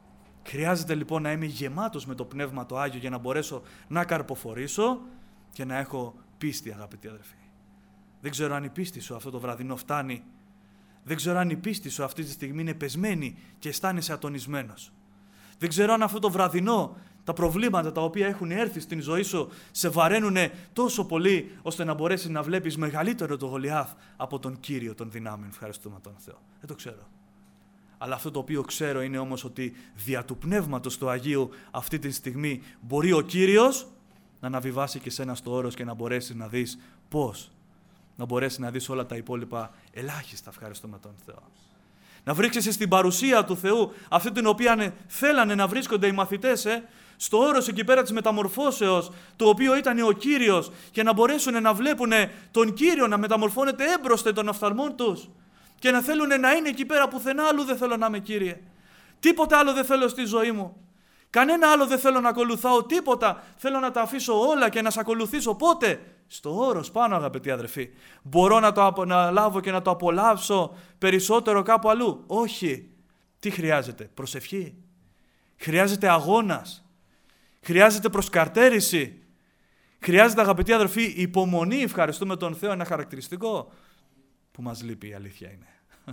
Χρειάζεται λοιπόν να είμαι γεμάτος με το Πνεύμα το Άγιο για να μπορέσω να καρποφορήσω και να έχω πίστη, αγαπητοί αδερφοί. Δεν ξέρω αν η πίστη σου αυτό το βραδινό φτάνει. Δεν ξέρω αν η πίστη σου αυτή τη στιγμή είναι πεσμένη και αισθάνεσαι ατονισμένος. Δεν ξέρω αν αυτό το βραδινό τα προβλήματα τα οποία έχουν έρθει στην ζωή σου σε βαραίνουν τόσο πολύ ώστε να μπορέσεις να βλέπεις μεγαλύτερο το Γολιάθ από τον Κύριο των δυνάμεων. Ευχαριστούμε τον Θεό. Δεν το ξέρω. Αλλά αυτό το οποίο ξέρω είναι όμως ότι δια του Πνεύματος του Αγίου αυτή τη στιγμή μπορεί ο Κύριος να αναβιβάσει και σένα στο όρος και να μπορέσεις να δεις πώς. Να μπορέσεις να δεις όλα τα υπόλοιπα ελάχιστα. Ευχαριστούμε τον Θεό. Να βρίσκεσαι στην παρουσία του Θεού, αυτή την οποία θέλανε να βρίσκονται οι μαθητές, ε, στο όρος εκεί πέρα της μεταμορφώσεως, το οποίο ήταν ο Κύριος, και να μπορέσουν να βλέπουν τον Κύριο να μεταμορφώνεται έμπροστε των οφθαλμών τους και να θέλουν να είναι εκεί πέρα. Πουθενά άλλου δεν θέλω να είμαι, Κύριε. Τίποτα άλλο δεν θέλω στη ζωή μου. Κανένα άλλο δεν θέλω να ακολουθάω, τίποτα. Θέλω να τα αφήσω όλα και να σε ακολουθήσω. Πότε? Στο όρος πάνω, αγαπητοί αδερφοί. Μπορώ να το αναλάβω και να το απολαύσω περισσότερο κάπου αλλού? Όχι. Τι χρειάζεται? Προσευχή. Χρειάζεται αγώνας. Χρειάζεται προσκαρτέρηση. Χρειάζεται, αγαπητοί αδερφοί, υπομονή. Ευχαριστούμε τον Θεό. Ένα χαρακτηριστικό που μας λείπει, η αλήθεια είναι.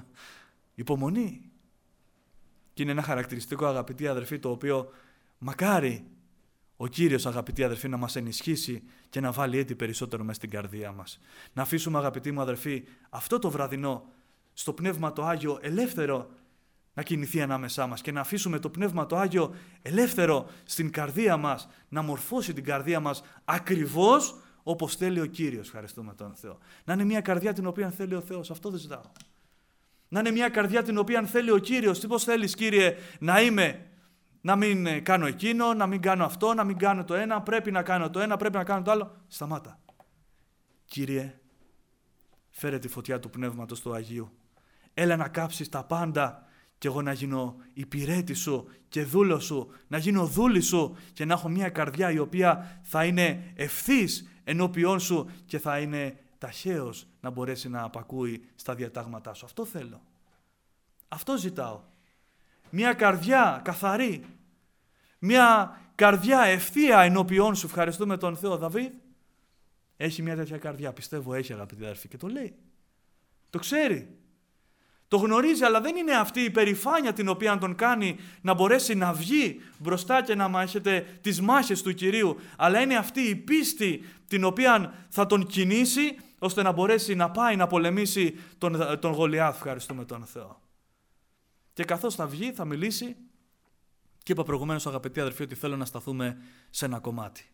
Υπομονή. Και είναι ένα χαρακτηριστικό, αγαπητοί αδερφοί, το οποίο μακάρι ο Κύριος, αγαπητοί αδερφοί, να μας ενισχύσει και να βάλει έτσι περισσότερο μέσα στην καρδία μας. Να αφήσουμε, αγαπητοί μου αδερφοί, αυτό το βραδινό στο Πνεύμα το Άγιο ελεύθερο να κινηθεί ανάμεσά μας και να αφήσουμε το Πνεύμα το Άγιο ελεύθερο στην καρδία μας, να μορφώσει την καρδία μας ακριβώς όπως θέλει ο Κύριος. Ευχαριστούμε τον Θεό. Να είναι μια καρδιά την οποία θέλει ο Θεός. Αυτό δεν ζητάω. Να είναι μια καρδιά την οποία θέλει ο Κύριος. Τι πώς θέλεις, Κύριε, να είμαι? Να μην κάνω εκείνο, να μην κάνω αυτό, να μην κάνω το ένα, πρέπει να κάνω το ένα, πρέπει να κάνω το άλλο. Σταμάτα. Κύριε, φέρε τη φωτιά του Πνεύματος του Αγίου. Έλα να κάψεις τα πάντα και εγώ να γίνω υπηρέτη σου και δούλο σου, να γίνω δούλη σου και να έχω μια καρδιά η οποία θα είναι ευθύς ενώπιόν σου και θα είναι ταχαίως να μπορέσει να απακούει στα διατάγματά σου. Αυτό θέλω. Αυτό ζητάω. Μια καρδιά καθαρή. Μια καρδιά ευθεία ενώπιόν σου. Ευχαριστούμε τον Θεό. Δαβίδ έχει μια τέτοια καρδιά. Πιστεύω έχει, αγαπητοί αδερφοί, και το λέει. Το ξέρει. Το γνωρίζει, αλλά δεν είναι αυτή η περηφάνεια την οποία τον κάνει να μπορέσει να βγει μπροστά και να μάχεται τις μάχες του Κυρίου, αλλά είναι αυτή η πίστη την οποία θα τον κινήσει ώστε να μπορέσει να πάει να πολεμήσει τον, τον Γολιάθ. Ευχαριστούμε τον Θεό. Και καθώς θα βγει, θα μιλήσει, και είπα προηγουμένως, αγαπητοί αδερφοί, ότι θέλω να σταθούμε σε ένα κομμάτι.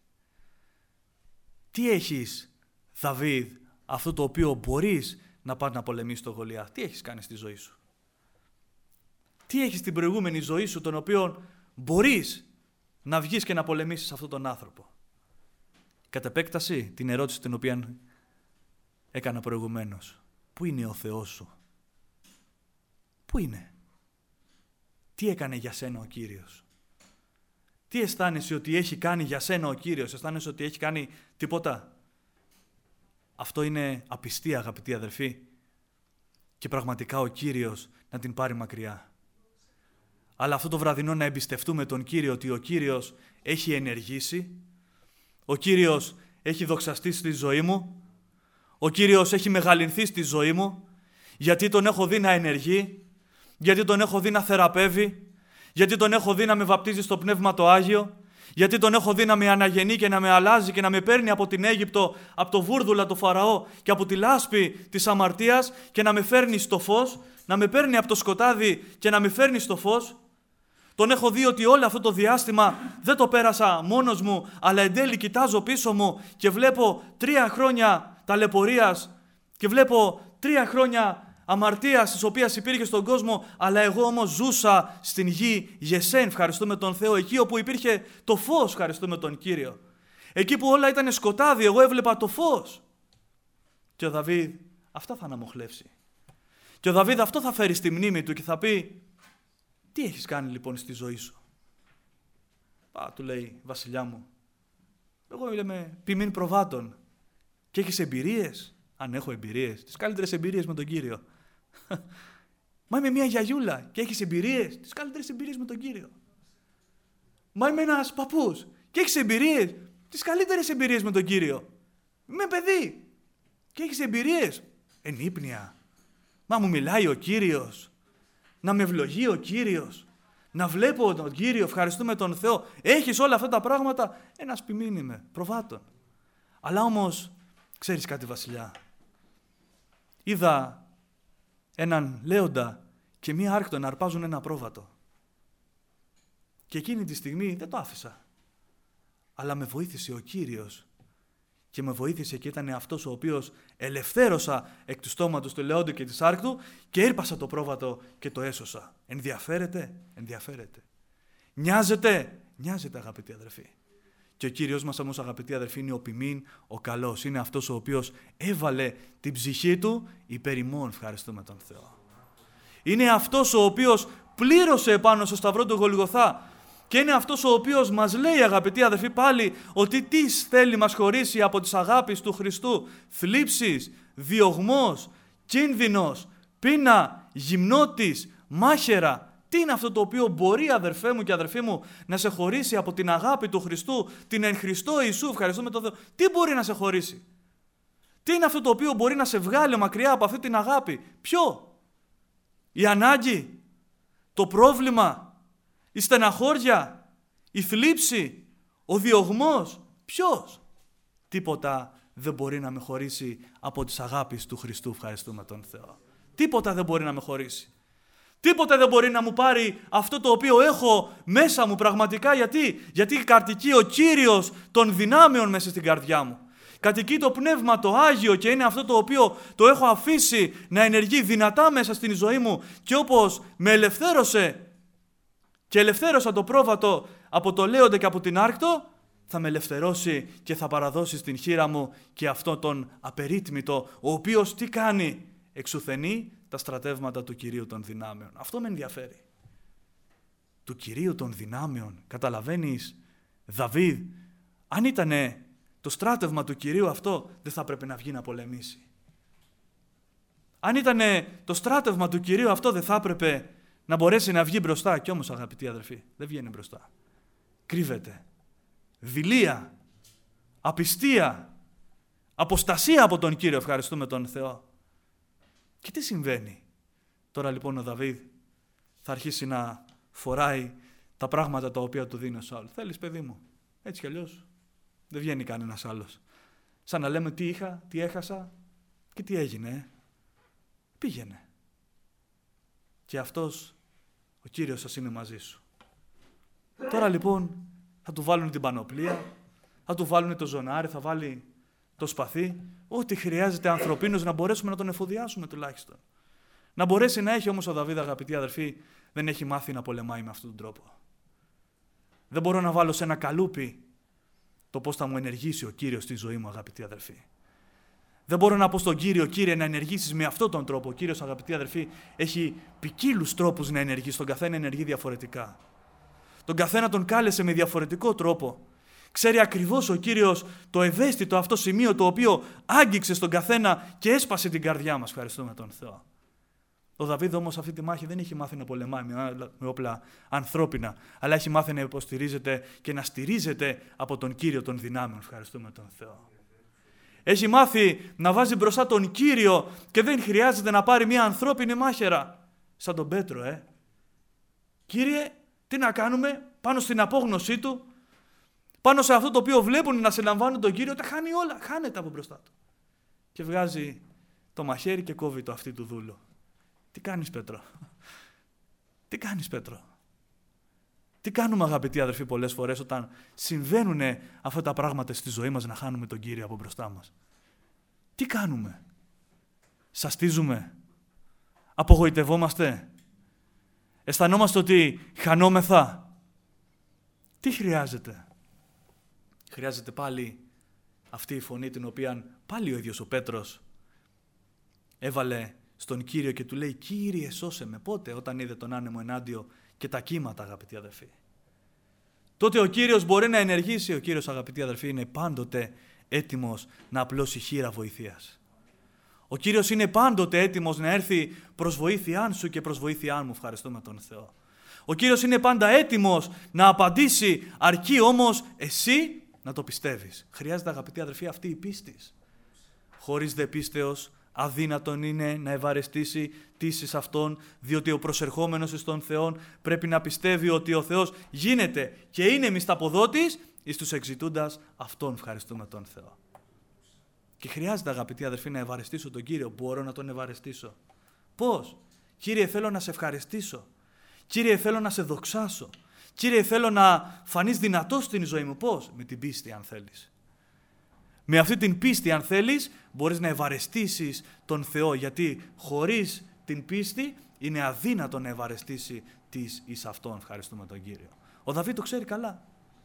Τι έχεις, Δαβίδ, αυτό το οποίο μπορείς να πας να πολεμήσεις τον Γολιάθ? Τι έχεις κάνει στη ζωή σου? Τι έχεις στην προηγούμενη ζωή σου, τον οποίο μπορείς να βγεις και να πολεμήσεις αυτόν τον άνθρωπο? Κατ' επέκταση, την ερώτηση την οποία έκανα προηγουμένως. Πού είναι ο Θεός σου? Πού είναι? Τι έκανε για σένα ο Κύριος? Τι αισθάνεσαι ότι έχει κάνει για σένα ο Κύριος? Αισθάνεσαι ότι έχει κάνει τίποτα? Αυτό είναι απιστία, αγαπητοί αδερφοί, και πραγματικά ο Κύριος να την πάρει μακριά. Αλλά αυτό το βραδινό να εμπιστευτούμε τον Κύριο, ότι ο Κύριος έχει ενεργήσει, ο Κύριος έχει δοξαστεί στη ζωή μου, ο Κύριος έχει μεγαλυνθεί στη ζωή μου, γιατί τον έχω δει να ενεργεί, γιατί τον έχω δει να θεραπεύει, γιατί τον έχω δει να με βαπτίζει στο Πνεύμα το Άγιο, γιατί τον έχω δει να με αναγεννεί και να με αλλάζει και να με παίρνει από την Αίγυπτο, από το βούρδουλα του Φαραώ και από τη λάσπη της αμαρτίας και να με φέρνει στο φως, να με παίρνει από το σκοτάδι και να με φέρνει στο φως. Τον έχω δει ότι όλο αυτό το διάστημα δεν το πέρασα μόνος μου, αλλά εν τέλει κοιτάζω πίσω μου και βλέπω τρία χρόνια ταλαιπωρίας και βλέπω τρία χρόνια αμαρτίας της οποίας υπήρχε στον κόσμο, αλλά εγώ όμως ζούσα στην γη Γεσέν, ευχαριστούμε τον Θεό, εκεί όπου υπήρχε το φως, ευχαριστούμε τον Κύριο. Εκεί που όλα ήταν σκοτάδι, εγώ έβλεπα το φως. Και ο Δαβίδ αυτά θα αναμοχλεύσει. Και ο Δαβίδ αυτό θα φέρει στη μνήμη του και θα πει, τι έχεις κάνει λοιπόν στη ζωή σου? Α, του λέει, βασιλιά μου, εγώ είμαι ποιμήν προβάτων και έχεις εμπειρίες? Αν έχω εμπειρίες, τις καλύτερες εμπειρίες με τον Κύριο. Μα είμαι μια γιαγιούλα και έχεις εμπειρίες, τις καλύτερες εμπειρίες με τον Κύριο. Μα είμαι ένας παππούς και έχεις εμπειρίες, τις καλύτερες εμπειρίες με τον Κύριο. Είμαι παιδί και έχεις εμπειρίες. Ενύπνοια. Μα μου μιλάει ο Κύριος. Να με ευλογεί ο Κύριος. Να βλέπω τον Κύριο, ευχαριστούμε τον Θεό. Έχεις όλα αυτά τα πράγματα. Ένας ποιμήν είμαι, προβάτων. Αλλά όμως, ξέρεις κάτι βασιλιά. Είδα έναν λέοντα και μία άρκτο να αρπάζουν ένα πρόβατο. Και εκείνη τη στιγμή δεν το άφησα. Αλλά με βοήθησε ο Κύριος. Και με βοήθησε και ήταν αυτός ο οποίος ελευθέρωσα εκ του στόματος του λεόντου και της άρκτου και έρπασα το πρόβατο και το έσωσα. Ενδιαφέρεται, ενδιαφέρεται. Νοιάζεται, νοιάζεται αγαπητοί αδερφοί. Και ο Κύριος μας όμως αγαπητοί αδερφοί είναι ο ποιμήν, ο καλός. Είναι αυτός ο οποίος έβαλε την ψυχή του υπέρ ημών, ευχαριστούμε τον Θεό. Είναι αυτός ο οποίος πλήρωσε επάνω στο σταυρό του Γολγοθά. Και είναι αυτός ο οποίος μας λέει, αγαπητοί αδερφοί, πάλι ότι τι θέλει μας χωρίσει από τις αγάπης του Χριστού. Θλίψεις, διωγμός, κίνδυνος, πείνα, γυμνότης, μάχαιρα. Τι είναι αυτό το οποίο μπορεί, αδερφέ μου και αδερφοί μου, να σε χωρίσει από την αγάπη του Χριστού, την εν Χριστώ Ιησού, ευχαριστούμε τον Θεό. Τι μπορεί να σε χωρίσει. Τι είναι αυτό το οποίο μπορεί να σε βγάλει μακριά από αυτή την αγάπη. Ποιο. Η ανάγκη, το πρόβλημα, η στεναχώρια, η θλίψη, ο διωγμός. Ποιος. Τίποτα δεν μπορεί να με χωρίσει από τις αγάπης του Χριστού, ευχαριστούμε τον Θεό. Τίποτα δεν μπορεί να με χωρίσει. Τίποτα δεν μπορεί να μου πάρει αυτό το οποίο έχω μέσα μου πραγματικά. Γιατί, γιατί κατοικεί ο Κύριος των δυνάμεων μέσα στην καρδιά μου. Κατοικεί το Πνεύμα το Άγιο και είναι αυτό το οποίο το έχω αφήσει να ενεργεί δυνατά μέσα στην ζωή μου και όπως με ελευθέρωσε και ελευθέρωσα το πρόβατο από το λέοντα και από την άρκτο, θα με ελευθερώσει και θα παραδώσει στην χείρα μου και αυτό τον απερίτμητο, ο οποίος τι κάνει, εξουθενεί τα στρατεύματα του Κυρίου των δυνάμεων. Αυτό με ενδιαφέρει. Του Κυρίου των δυνάμεων, καταλαβαίνεις, Δαβίδ, αν ήτανε το στράτευμα του Κυρίου αυτό, δεν θα πρέπει να βγει να πολεμήσει. Αν ήτανε το στράτευμα του Κυρίου αυτό, δεν θα έπρεπε να μπορέσει να βγει μπροστά. Κι όμως, αγαπητοί αδερφοί, δεν βγαίνει μπροστά. Κρύβεται. Δειλία, απιστία, αποστασία από τον Κύριο, ευχαριστούμε τον Θεό. Και τι συμβαίνει. Τώρα λοιπόν ο Δαβίδ θα αρχίσει να φοράει τα πράγματα τα οποία του δίνει ο Σάουλ. Θέλεις, παιδί μου, έτσι κι αλλιώς δεν βγαίνει κανένας άλλος. Σαν να λέμε τι είχα, τι έχασα και τι έγινε. Ε? Πήγαινε. Και αυτός ο Κύριος σας είναι μαζί σου. Τώρα λοιπόν θα του βάλουν την πανοπλία, θα του βάλουν το ζωνάρι, θα βάλει το σπαθί, ό,τι χρειάζεται ανθρωπίνως να μπορέσουμε να τον εφοδιάσουμε τουλάχιστον. Να μπορέσει να έχει όμως ο Δαβίδ, αγαπητοί αδερφοί, δεν έχει μάθει να πολεμάει με αυτόν τον τρόπο. Δεν μπορώ να βάλω σε ένα καλούπι το πώς θα μου ενεργήσει ο Κύριος στη ζωή μου, αγαπητοί αδερφοί. Δεν μπορώ να πω στον Κύριο, Κύριε, να ενεργήσεις με αυτόν τον τρόπο. Ο Κύριος, αγαπητοί αδερφοί, έχει ποικίλους τρόπους να ενεργήσει. Τον καθένα ενεργεί διαφορετικά. Τον καθένα τον κάλεσε με διαφορετικό τρόπο. Ξέρει ακριβώς ο Κύριος το ευαίσθητο αυτό σημείο το οποίο άγγιξε στον καθένα και έσπασε την καρδιά μας. Ευχαριστούμε τον Θεό. Ο Δαβίδ όμως αυτή τη μάχη δεν έχει μάθει να πολεμάει με όπλα ανθρώπινα, αλλά έχει μάθει να υποστηρίζεται και να στηρίζεται από τον Κύριο των δυνάμεων. Ευχαριστούμε τον Θεό. Έχει μάθει να βάζει μπροστά τον Κύριο και δεν χρειάζεται να πάρει μια ανθρώπινη μάχαιρα. Σαν τον Πέτρο, ε. Κύριε, τι να κάνουμε πάνω στην απόγνωσή του, πάνω σε αυτό το οποίο βλέπουν να σε λαμβάνουν τον Κύριο, τα χάνει όλα, χάνεται από μπροστά του. Και βγάζει το μαχαίρι και κόβει το αυτί του δούλο. Τι κάνεις, Πέτρο? Τι κάνεις, Πέτρο? Τι κάνουμε, αγαπητοί αδερφοί, πολλές φορές όταν συμβαίνουν αυτά τα πράγματα στη ζωή μας, να χάνουμε τον Κύριο από μπροστά μας? Τι κάνουμε? Σαστίζουμε? Απογοητευόμαστε? Αισθανόμαστε ότι χανόμεθα? Τι χρειάζεται? Χρειάζεται πάλι αυτή η φωνή την οποία πάλι ο ίδιος ο Πέτρος έβαλε στον Κύριο και του λέει: Κύριε, σώσε με. Πότε? Όταν είδε τον άνεμο ενάντιο και τα κύματα, αγαπητοί αδερφοί. Τότε ο Κύριος μπορεί να ενεργήσει. Ο Κύριος, αγαπητοί αδερφοί, είναι πάντοτε έτοιμος να απλώσει χείρα βοηθείας. Ο Κύριος είναι πάντοτε έτοιμος να έρθει προς βοήθειά σου και προς βοήθειά μου. Ευχαριστούμε τον Θεό. Ο Κύριος είναι πάντα έτοιμος να απαντήσει, αρκεί όμως εσύ να το πιστεύεις. Χρειάζεται, αγαπητοί αδερφοί, αυτή η πίστη. Χωρίς δε πίστεως, αδύνατον είναι να ευαρεστήσει τήσεις αυτών, διότι ο προσερχόμενος εις τον Θεόν πρέπει να πιστεύει ότι ο Θεός γίνεται και είναι μισθαποδότης εις τους εξητούντας αυτόν. Ευχαριστούμε τον Θεό. Και χρειάζεται, αγαπητοί αδερφοί, να ευαρεστήσω τον Κύριο. Μπορώ να τον ευαρεστήσω. Πώς? Κύριε, θέλω να σε ευχαριστήσω. Κύριε, θέλω να σε δοξάσω. Κύριε, θέλω να φανείς δυνατός στην ζωή μου. Πώς? Με την πίστη, αν θέλεις. Με αυτή την πίστη, αν θέλεις, μπορείς να ευαρεστήσεις τον Θεό, γιατί χωρίς την πίστη είναι αδύνατο να ευαρεστήσει τις εις αυτόν. Ευχαριστούμε τον Κύριο. Ο Δαβίδ το ξέρει καλά.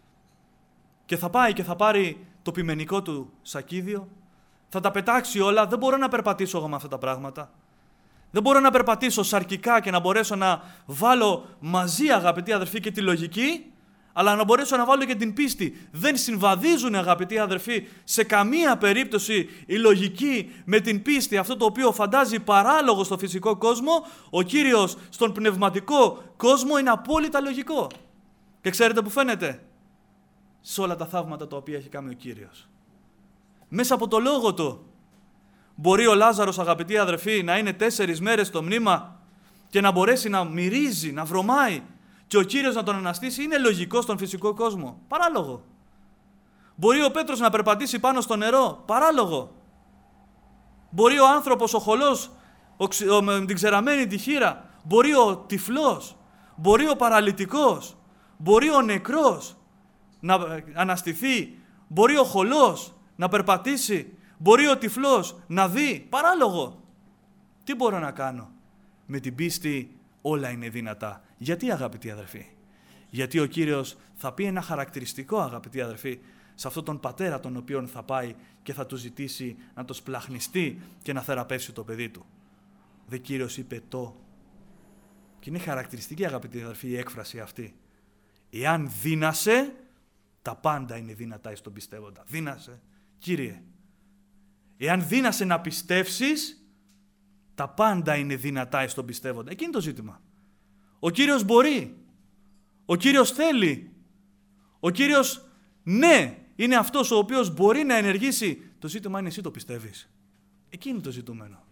Και θα πάει και θα πάρει το ποιμενικό του σακίδιο, θα τα πετάξει όλα. Δεν μπορώ να περπατήσω εγώ με αυτά τα πράγματα. Δεν μπορώ να περπατήσω σαρκικά και να μπορέσω να βάλω μαζί, αγαπητοί αδερφοί, και τη λογική, αλλά να μπορέσω να βάλω και την πίστη. Δεν συμβαδίζουν, αγαπητοί αδερφοί, σε καμία περίπτωση η λογική με την πίστη. Αυτό το οποίο φαντάζει παράλογο στο φυσικό κόσμο, ο Κύριος στον πνευματικό κόσμο είναι απόλυτα λογικό. Και ξέρετε που φαίνεται? Σε όλα τα θαύματα τα οποία έχει κάνει ο Κύριος. Μέσα από το λόγο του. Μπορεί ο Λάζαρος, αγαπητοί αδερφοί, να είναι τέσσερις μέρες στο μνήμα και να μπορέσει να μυρίζει, να βρωμάει και ο Κύριος να τον αναστήσει. Είναι λογικό στον φυσικό κόσμο? Παράλογο. Μπορεί ο Πέτρος να περπατήσει πάνω στο νερό? Παράλογο. Μπορεί ο άνθρωπος, ο χολός, ο, ο, με την ξεραμένη τη χείρα, μπορεί ο τυφλός, μπορεί ο παραλυτικός, μπορεί ο νεκρός να αναστηθεί, μπορεί ο χολός να περπατήσει, μπορεί ο τυφλός να δει? Παράλογο. Τι μπορώ να κάνω? Με την πίστη όλα είναι δυνατά. Γιατί, αγαπητοί αδερφοί? Γιατί ο Κύριος θα πει ένα χαρακτηριστικό, αγαπητοί αδερφοί, σε αυτόν τον πατέρα τον οποίον θα πάει και θα του ζητήσει να το σπλαχνιστεί και να θεραπεύσει το παιδί του. Δε Κύριος είπε το. Και είναι χαρακτηριστική, αγαπητοί αδερφοί, η έκφραση αυτή. Εάν δύνασε, τα πάντα είναι δυνατά εις τον πιστεύοντα. Δύνασε, Κύριε. Εάν δύνασε να πιστεύσεις, τα πάντα είναι δυνατά εις τον πιστεύοντα. Εκείνη το ζήτημα. Ο Κύριος μπορεί. Ο Κύριος θέλει. Ο Κύριος, ναι, είναι αυτός ο οποίος μπορεί να ενεργήσει. Το ζήτημα είναι εσύ το πιστεύεις. Εκείνη το ζητούμενο.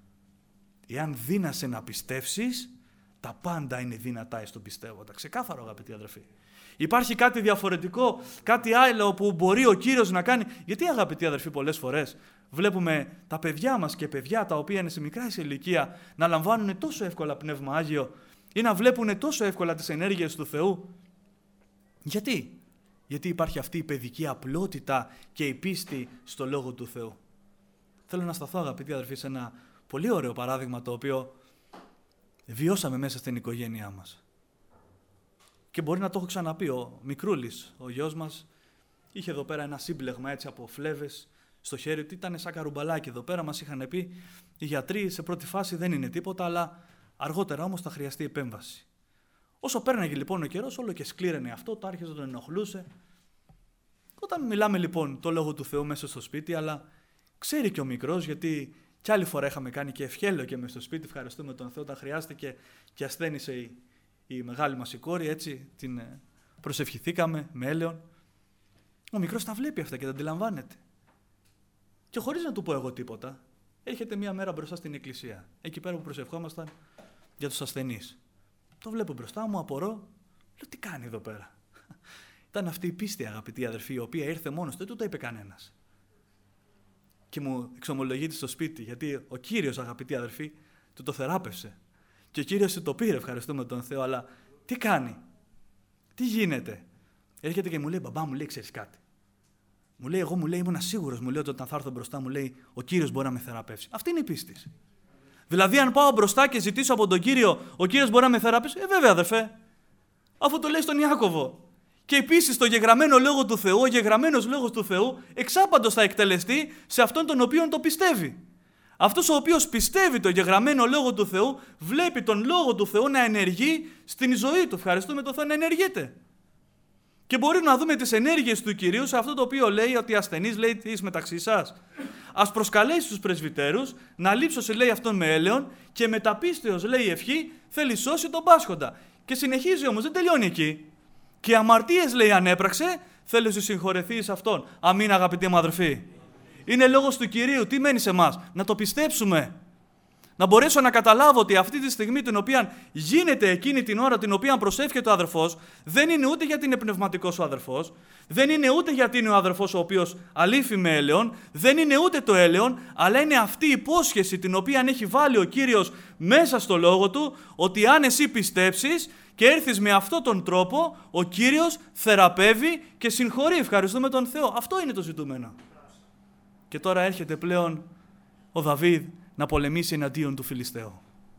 Εάν δύνασε να πιστεύσεις, τα πάντα είναι δυνατά εις τον πιστεύοντα. Ξεκάθαρο, αγαπητοί αδερφοί. Υπάρχει κάτι διαφορετικό, κάτι άλλο που μπορεί ο Κύριος να κάνει? Γιατί, αγαπητοί αδερφοί, πολλές φορές βλέπουμε τα παιδιά μας και παιδιά τα οποία είναι σε μικρά ηλικία να λαμβάνουν τόσο εύκολα Πνεύμα Άγιο ή να βλέπουν τόσο εύκολα τις ενέργειες του Θεού. Γιατί? Γιατί υπάρχει αυτή η παιδική απλότητα και η πίστη στο Λόγο του Θεού. Θέλω να σταθώ, αγαπητοί αδερφοί, σε ένα πολύ ωραίο παράδειγμα το οποίο βιώσαμε μέσα στην οικογένειά μας. Και μπορεί να το έχω ξαναπεί, ο Μικρούλης, ο γιος μας, είχε εδώ πέρα ένα σύμπλεγμα έτσι από φλέβες στο χέρι του, ήταν σαν καρουμπαλάκι εδώ πέρα, μας είχαν πει οι γιατροί σε πρώτη φάση δεν είναι τίποτα, αλλά αργότερα όμως θα χρειαστεί επέμβαση. Όσο πέρναγε λοιπόν ο καιρός, όλο και σκλήραινε αυτό, το άρχισε να τον ενοχλούσε. Όταν μιλάμε λοιπόν το Λόγο του Θεού μέσα στο σπίτι, αλλά ξέρει και ο μικρός, γιατί κι άλλη φορά είχαμε κάνει και ευχέλαιο και μέσα στο σπίτι, ευχαριστούμε τον Θεό, όταν χρειάστηκε και ασθένησε η, η μεγάλη μας η κόρη, έτσι την προσευχηθήκαμε με έλεον. Ο μικρός τα βλέπει αυτά και τα αντιλαμβάνεται. Και χωρίς να του πω εγώ τίποτα, έρχεται μία μέρα μπροστά στην εκκλησία, εκεί πέρα που προσευχόμασταν για τους ασθενείς. Το βλέπω μπροστά μου, απορώ, λέω τι κάνει εδώ πέρα. Ήταν αυτή η πίστη, αγαπητοί αδερφοί, η οποία ήρθε μόνος του, δεν του το είπε κανένας. Και μου εξομολογείται στο σπίτι, γιατί ο Κύριος, αγαπητοί αδερφοί, του το θεράπευσε. Και ο Κύριος του το πήρε, ευχαριστούμε τον Θεό, αλλά τι κάνει, τι γίνεται. Έρχεται και μου λέει, μπαμπά μου, λέει, ξέρεις κάτι. Μου λέει, εγώ μου λέει, ήμουν σίγουρος, μου λέει ότι όταν θα έρθω μπροστά μου λέει, ο Κύριος μπορεί να με θεραπεύσει. Αυτή είναι η πίστη. Δηλαδή, αν πάω μπροστά και ζητήσω από τον Κύριο, ο Κύριος μπορεί να με θεραπεύσει. Ε, βέβαια, αδερφέ. Αφού το λέει στον Ιάκωβο. Και επίσης το γεγραμμένο λόγο του Θεού, ο γεγραμμένος λόγος του Θεού, εξάπαντος θα εκτελεστεί σε αυτόν τον οποίον το πιστεύει. Αυτός ο οποίος πιστεύει το γεγραμμένο λόγο του Θεού, βλέπει τον λόγο του Θεού να ενεργεί στην ζωή του. Ευχαριστούμε τον Θεό να ενεργείται. Και μπορεί να δούμε τις ενέργειες του Κυρίου σε αυτό το οποίο λέει ότι ασθενείς, λέει, τι είσαι μεταξύ σας. Ας προσκαλέσει τους πρεσβυτέρους, να λείψωσε, λέει, αυτόν με έλεον και με τα πίστεως, λέει, ευχή, θέλει σώσει τον πάσχοντα. Και συνεχίζει όμως, δεν τελειώνει εκεί. Και αμαρτίες, λέει, αν έπραξε, θέλω να συγχωρεθεί σε αυτόν. Αμήν, αγαπητοί μου αδερφοί. Είναι λόγος του Κυρίου. Τι μένει σε εμάς? Να το πιστέψουμε. Να μπορέσω να καταλάβω ότι αυτή τη στιγμή την οποία γίνεται εκείνη την ώρα την οποία προσεύχεται ο αδερφός, δεν είναι ούτε γιατί είναι πνευματικός ο αδερφός, δεν είναι ούτε γιατί είναι ο αδερφός ο οποίος αλήφει με έλεον, δεν είναι ούτε το έλεον, αλλά είναι αυτή η υπόσχεση την οποία έχει βάλει ο Κύριος μέσα στο λόγο του, ότι αν εσύ πιστέψεις και έρθεις με αυτόν τον τρόπο, ο Κύριος θεραπεύει και συγχωρεί. Ευχαριστούμε τον Θεό. Αυτό είναι το ζητούμενο. Και τώρα έρχεται πλέον ο Δαβίδ να πολεμήσει εναντίον του Φιλιστέου.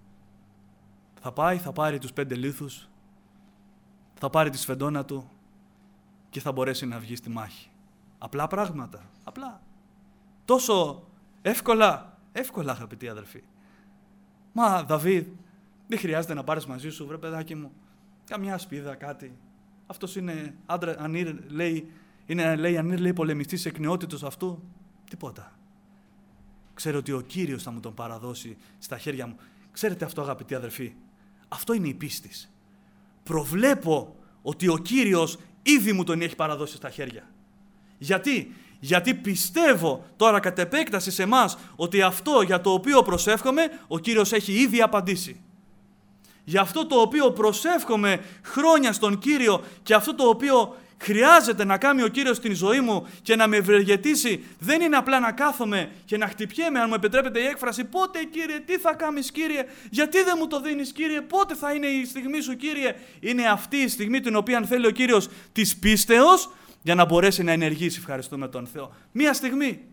Θα πάει, θα πάρει τους πέντε λίθους, θα πάρει τη σφεντόνα του και θα μπορέσει να βγει στη μάχη. Απλά πράγματα, απλά. Τόσο εύκολα, εύκολα αγαπητοί αδελφοί. Μα Δαβίδ, δεν χρειάζεται να πάρεις μαζί σου, βρε παιδάκι μου, καμιά σπίδα, κάτι. Αυτός είναι άντρα, ανήρ, λέει, είναι, λέει, ανήρ, λέει, πολεμιστής εκνεότητος αυτού. Τίποτα. Ξέρω ότι ο Κύριος θα μου τον παραδώσει στα χέρια μου. Ξέρετε αυτό, αγαπητοί αδερφοί, αυτό είναι η πίστη. Προβλέπω ότι ο Κύριος ήδη μου τον έχει παραδώσει στα χέρια. Γιατί? Γιατί πιστεύω τώρα κατ' επέκταση σε εμάς ότι αυτό για το οποίο προσεύχομαι ο Κύριος έχει ήδη απαντήσει. Για αυτό το οποίο προσεύχομαι χρόνια στον Κύριο και αυτό το οποίο χρειάζεται να κάνει ο Κύριος στην ζωή μου και να με ευεργετήσει, δεν είναι απλά να κάθομαι και να χτυπιέμαι, αν μου επιτρέπετε η έκφραση, πότε Κύριε, τι θα κάνεις Κύριε, γιατί δεν μου το δίνεις Κύριε, πότε θα είναι η στιγμή σου Κύριε. Είναι αυτή η στιγμή την οποία θέλει ο Κύριος της πίστεως για να μπορέσει να ενεργήσει, ευχαριστούμε τον Θεό. Μία στιγμή.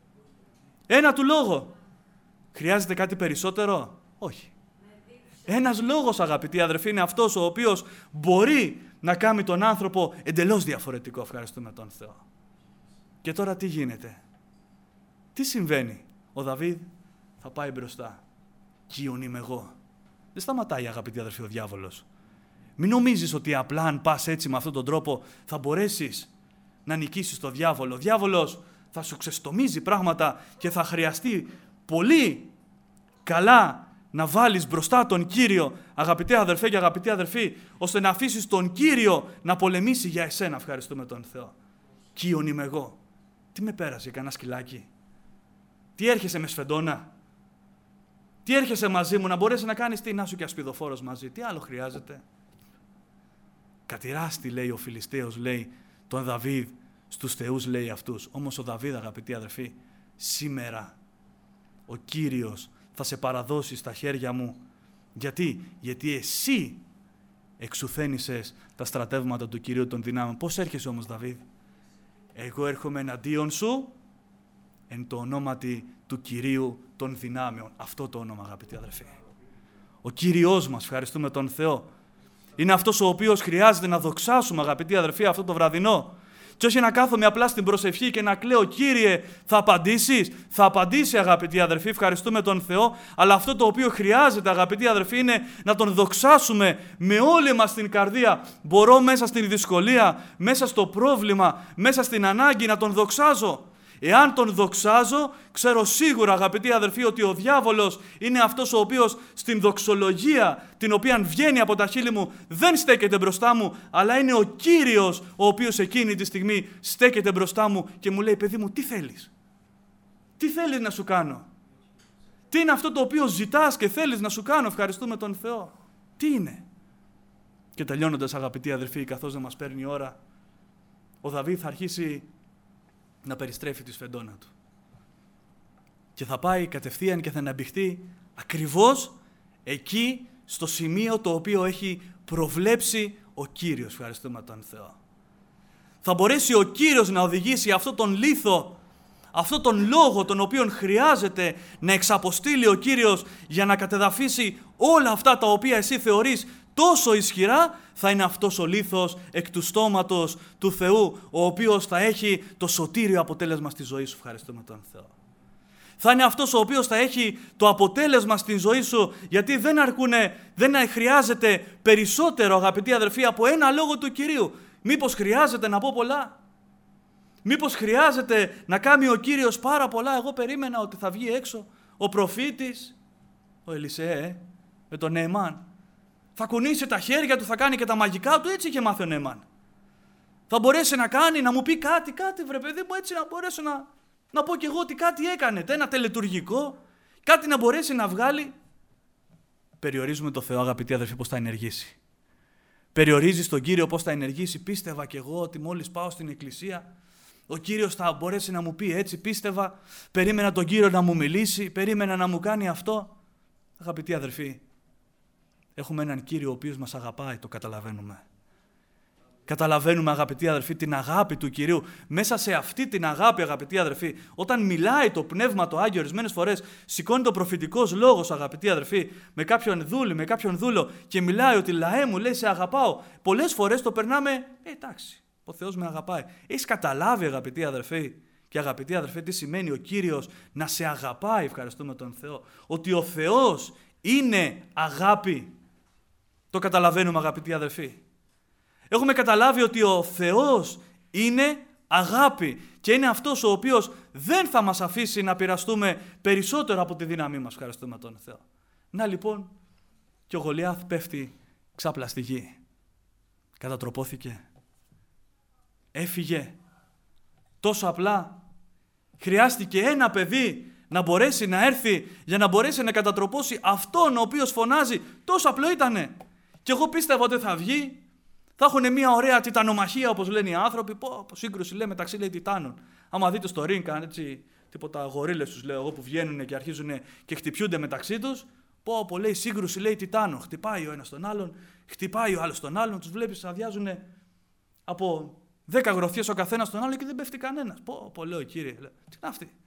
Ένα του λόγο. Χρειάζεται κάτι περισσότερο? Όχι. Ένας λόγος, αγαπητοί αδερφοί, είναι αυτός ο οποίος μπορεί να κάνει τον άνθρωπο εντελώς διαφορετικό, ευχαριστούμε τον Θεό. Και τώρα τι γίνεται? Τι συμβαίνει? Ο Δαβίδ θα πάει μπροστά. Κύριον είμαι εγώ. Δεν σταματάει, αγαπητοί αδερφοί, ο διάβολος. Μην νομίζεις ότι απλά αν πας έτσι με αυτόν τον τρόπο θα μπορέσεις να νικήσεις τον διάβολο. Ο διάβολος θα σου ξεστομίζει πράγματα και θα χρειαστεί πολύ καλά να βάλεις μπροστά τον Κύριο, αγαπητοί αδερφέ και αγαπητοί αδερφοί, ώστε να αφήσεις τον Κύριο να πολεμήσει για εσένα, ευχαριστούμε τον Θεό. Κύριον είμαι εγώ. Τι με πέρασε, κανένα σκυλάκι? Τι έρχεσαι με σφεντόνα? Τι έρχεσαι μαζί μου να μπορέσει να κάνεις τι? Να σου και ασπιδοφόρος μαζί. Τι άλλο χρειάζεται? Κατηράστη, λέει ο Φιλιστέος, λέει τον Δαβίδ στους θεούς, λέει αυτούς. Όμως ο Δαβίδ, αγαπητοί αδερφοί, σήμερα ο Κύριος θα σε παραδώσει στα χέρια μου. Γιατί? Γιατί εσύ εξουθένησες τα στρατεύματα του Κυρίου των δυνάμεων. Πώς έρχεσαι όμως, Δαβίδ? Εγώ έρχομαι εναντίον σου εν το ονόματι του Κυρίου των δυνάμεων. Αυτό το όνομα, αγαπητοί αδερφοί. Ο Κύριος μας, ευχαριστούμε τον Θεό, είναι αυτός ο οποίος χρειάζεται να δοξάσουμε, αγαπητοί αδερφοί, αυτό το βραδινό. Και όχι να κάθομαι απλά στην προσευχή και να κλαίω, Κύριε, θα απαντήσεις? Θα απαντήσει, αγαπητοί αδερφοί, ευχαριστούμε τον Θεό, αλλά αυτό το οποίο χρειάζεται, αγαπητοί αδερφοί, είναι να τον δοξάσουμε με όλη μας την καρδία. Μπορώ μέσα στην δυσκολία, μέσα στο πρόβλημα, μέσα στην ανάγκη να τον δοξάζω. Εάν τον δοξάζω, ξέρω σίγουρα, αγαπητοί αδερφοί, ότι ο διάβολος είναι αυτός ο οποίος στην δοξολογία την οποία βγαίνει από τα χείλη μου δεν στέκεται μπροστά μου, αλλά είναι ο Κύριος ο οποίος εκείνη τη στιγμή στέκεται μπροστά μου και μου λέει, παιδί μου, τι θέλεις? Τι θέλεις να σου κάνω? Τι είναι αυτό το οποίο ζητάς και θέλεις να σου κάνω? Ευχαριστούμε τον Θεό. Τι είναι? Και τελειώνοντας, αγαπητοί αδερφοί, καθώς δεν μας παίρνει η ώρα, ο Δαβίδ θα αρχίσει να περιστρέφει τη σφεντόνα του. Και θα πάει κατευθείαν και θα αναμπηχτεί ακριβώς εκεί στο σημείο το οποίο έχει προβλέψει ο Κύριος. Ευχαριστούμε τον Θεό. Θα μπορέσει ο Κύριος να οδηγήσει αυτό τον λίθο, αυτό τον λόγο τον οποίον χρειάζεται να εξαποστείλει ο Κύριος για να κατεδαφίσει όλα αυτά τα οποία εσύ θεωρείς τόσο ισχυρά, θα είναι αυτός ο λίθος εκ του στόματος του Θεού, ο οποίος θα έχει το σωτήριο αποτέλεσμα στη ζωή σου. Ευχαριστούμε τον Θεό. Θα είναι αυτός ο οποίος θα έχει το αποτέλεσμα στη ζωή σου, γιατί δεν αρκούνε, δεν χρειάζεται περισσότερο, αγαπητοί αδερφοί, από ένα λόγο του Κυρίου. Μήπως χρειάζεται να πω πολλά? Μήπως χρειάζεται να κάνει ο Κύριος πάρα πολλά? Εγώ περίμενα ότι θα βγει έξω ο προφήτης, ο Ελισέ, με τον Νεεμάν. θα κουνήσει τα χέρια του, θα κάνει και τα μαγικά του, έτσι είχε μάθει ο Νέμαν. Θα μπορέσει να κάνει, να μου πει κάτι, κάτι βρε παιδί μου, έτσι να μπορέσω να, να πω κι εγώ ότι κάτι έκανε, ένα τελετουργικό, κάτι να μπορέσει να βγάλει. Περιορίζουμε το Θεό, αγαπητοί αδερφοί, πώς θα ενεργήσει. Περιορίζεις τον Κύριο πώς θα ενεργήσει. Πίστευα κι εγώ ότι μόλις πάω στην εκκλησία, ο Κύριος θα μπορέσει να μου πει έτσι. Πίστευα, περίμενα τον Κύριο να μου μιλήσει, περίμενα να μου κάνει αυτό. Αγαπητοί αδερφοί, έχουμε έναν Κύριο ο οποίος μας αγαπάει, το καταλαβαίνουμε. Καταλαβαίνουμε, αγαπητοί αδερφοί, την αγάπη του Κυρίου. Μέσα σε αυτή την αγάπη, αγαπητοί αδερφοί, όταν μιλάει το Πνεύμα το Άγιο, ορισμένες φορές σηκώνει το προφητικός λόγος, αγαπητοί αδερφοί, με κάποιον δούλη, με κάποιον δούλο και μιλάει ότι λαέ μου, λέει, σε αγαπάω. Πολλές φορές το περνάμε, ε, εντάξει, ο Θεός με αγαπάει. Έχεις καταλάβει, αγαπητοί αδερφοί και αγαπητοί αδερφοί, τι σημαίνει ο Κύριος να σε αγαπάει, ευχαριστούμε τον Θεό, ότι ο Θεός είναι αγάπη. Το καταλαβαίνουμε, αγαπητοί αδερφοί. Έχουμε καταλάβει ότι ο Θεός είναι αγάπη και είναι αυτός ο οποίος δεν θα μας αφήσει να πειραστούμε περισσότερο από τη δύναμή μας. Ευχαριστούμε τον Θεό. Να λοιπόν, και ο Γολιάθ πέφτει ξάπλα στη γη. Κατατροπώθηκε. Έφυγε. Τόσο απλά. Χρειάστηκε ένα παιδί να μπορέσει να έρθει για να μπορέσει να κατατροπώσει αυτόν ο οποίος φωνάζει. Τόσο απλό ήτανε. Και εγώ πίστευα ότι θα βγει. Θα έχουν μια ωραία τιτανομαχία, όπως λένε οι άνθρωποι. Πω, πω σύγκρουση λέει μεταξύ λέει τιτάνων. Άμα δείτε στο ring, έτσι, τίποτα γορίλες τους λέω εγώ που βγαίνουν και αρχίζουν και χτυπιούνται μεταξύ τους. Πω, πω λέει σύγκρουση λέει τιτάνων. Χτυπάει ο ένας τον άλλον, χτυπάει ο άλλος τον άλλον. Τους βλέπεις να αδειάζουν από δέκα γροθιές ο καθένας τον άλλο και δεν πέφτει κανένας. Πω, πω λέω κύριε, λέω, τι είναι αυτή.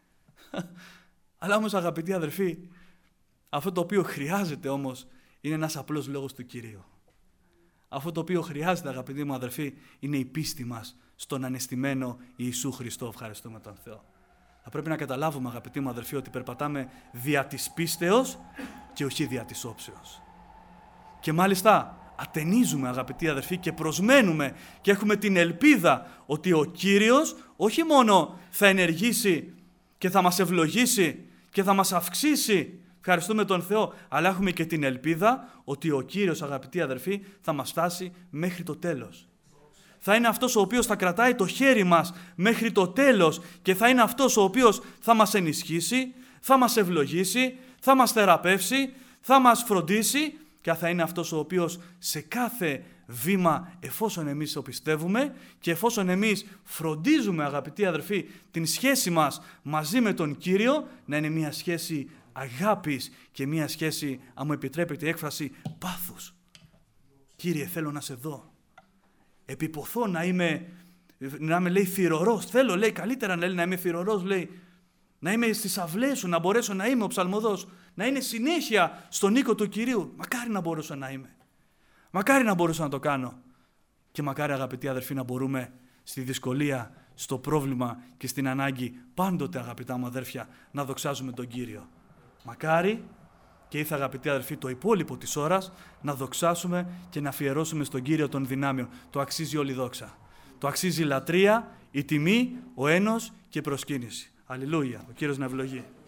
Αλλά όμως, αγαπητοί αδερφοί, αυτό το οποίο χρειάζεται όμως είναι ένας απλός λόγος του Κυρίου. Αυτό το οποίο χρειάζεται, αγαπητοί μου αδερφοί, είναι η πίστη μας στον ανεστημένο Ιησού Χριστό. Ευχαριστούμε τον Θεό. Θα πρέπει να καταλάβουμε, αγαπητοί μου αδερφοί, ότι περπατάμε δια της πίστεως και όχι δια της όψεως. Και μάλιστα ατενίζουμε, αγαπητοί αδερφοί, και προσμένουμε και έχουμε την ελπίδα ότι ο Κύριος όχι μόνο θα ενεργήσει και θα μας ευλογήσει και θα μας αυξήσει, ευχαριστούμε τον Θεό, αλλά έχουμε και την ελπίδα ότι ο Κύριος, αγαπητοί αδερφοί, θα μας φτάσει μέχρι το τέλος. Θα είναι αυτός ο οποίος θα κρατάει το χέρι μας μέχρι το τέλος και θα είναι αυτός ο οποίος θα μας ενισχύσει, θα μας ευλογήσει, θα μας θεραπεύσει, θα μας φροντίσει και θα είναι αυτός ο οποίος σε κάθε βήμα, εφόσον εμείς το πιστεύουμε και εφόσον εμείς φροντίζουμε, αγαπητοί αδερφοί, την σχέση μας μαζί με τον Κύριο, να είναι μια σχέση αγάπης και μια σχέση, αν μου επιτρέπετε η έκφραση, πάθους. Κύριε, θέλω να σε δω. Επιποθώ να είμαι, να είμαι λέει θυρωρός. Θέλω, λέει, καλύτερα να, λέει, να είμαι θυρωρός, λέει, να είμαι στις αυλές σου, να μπορέσω να είμαι ο ψαλμοδός, να είναι συνέχεια στον οίκο του Κυρίου. Μακάρι να μπορούσα να είμαι. Μακάρι να μπορούσα να το κάνω. Και μακάρι, αγαπητοί αδερφοί, να μπορούμε στη δυσκολία, στο πρόβλημα και στην ανάγκη πάντοτε, αγαπητά μου αδέρφια, να δοξάζουμε τον Κύριο. Μακάρι και ήρθε, αγαπητοί αδερφοί, το υπόλοιπο της ώρας να δοξάσουμε και να αφιερώσουμε στον Κύριο των δυνάμεων. Το αξίζει όλη η δόξα. Το αξίζει η λατρεία, η τιμή, ο ένος και η προσκύνηση. Αλληλούια. Ο Κύριος να ευλογεί.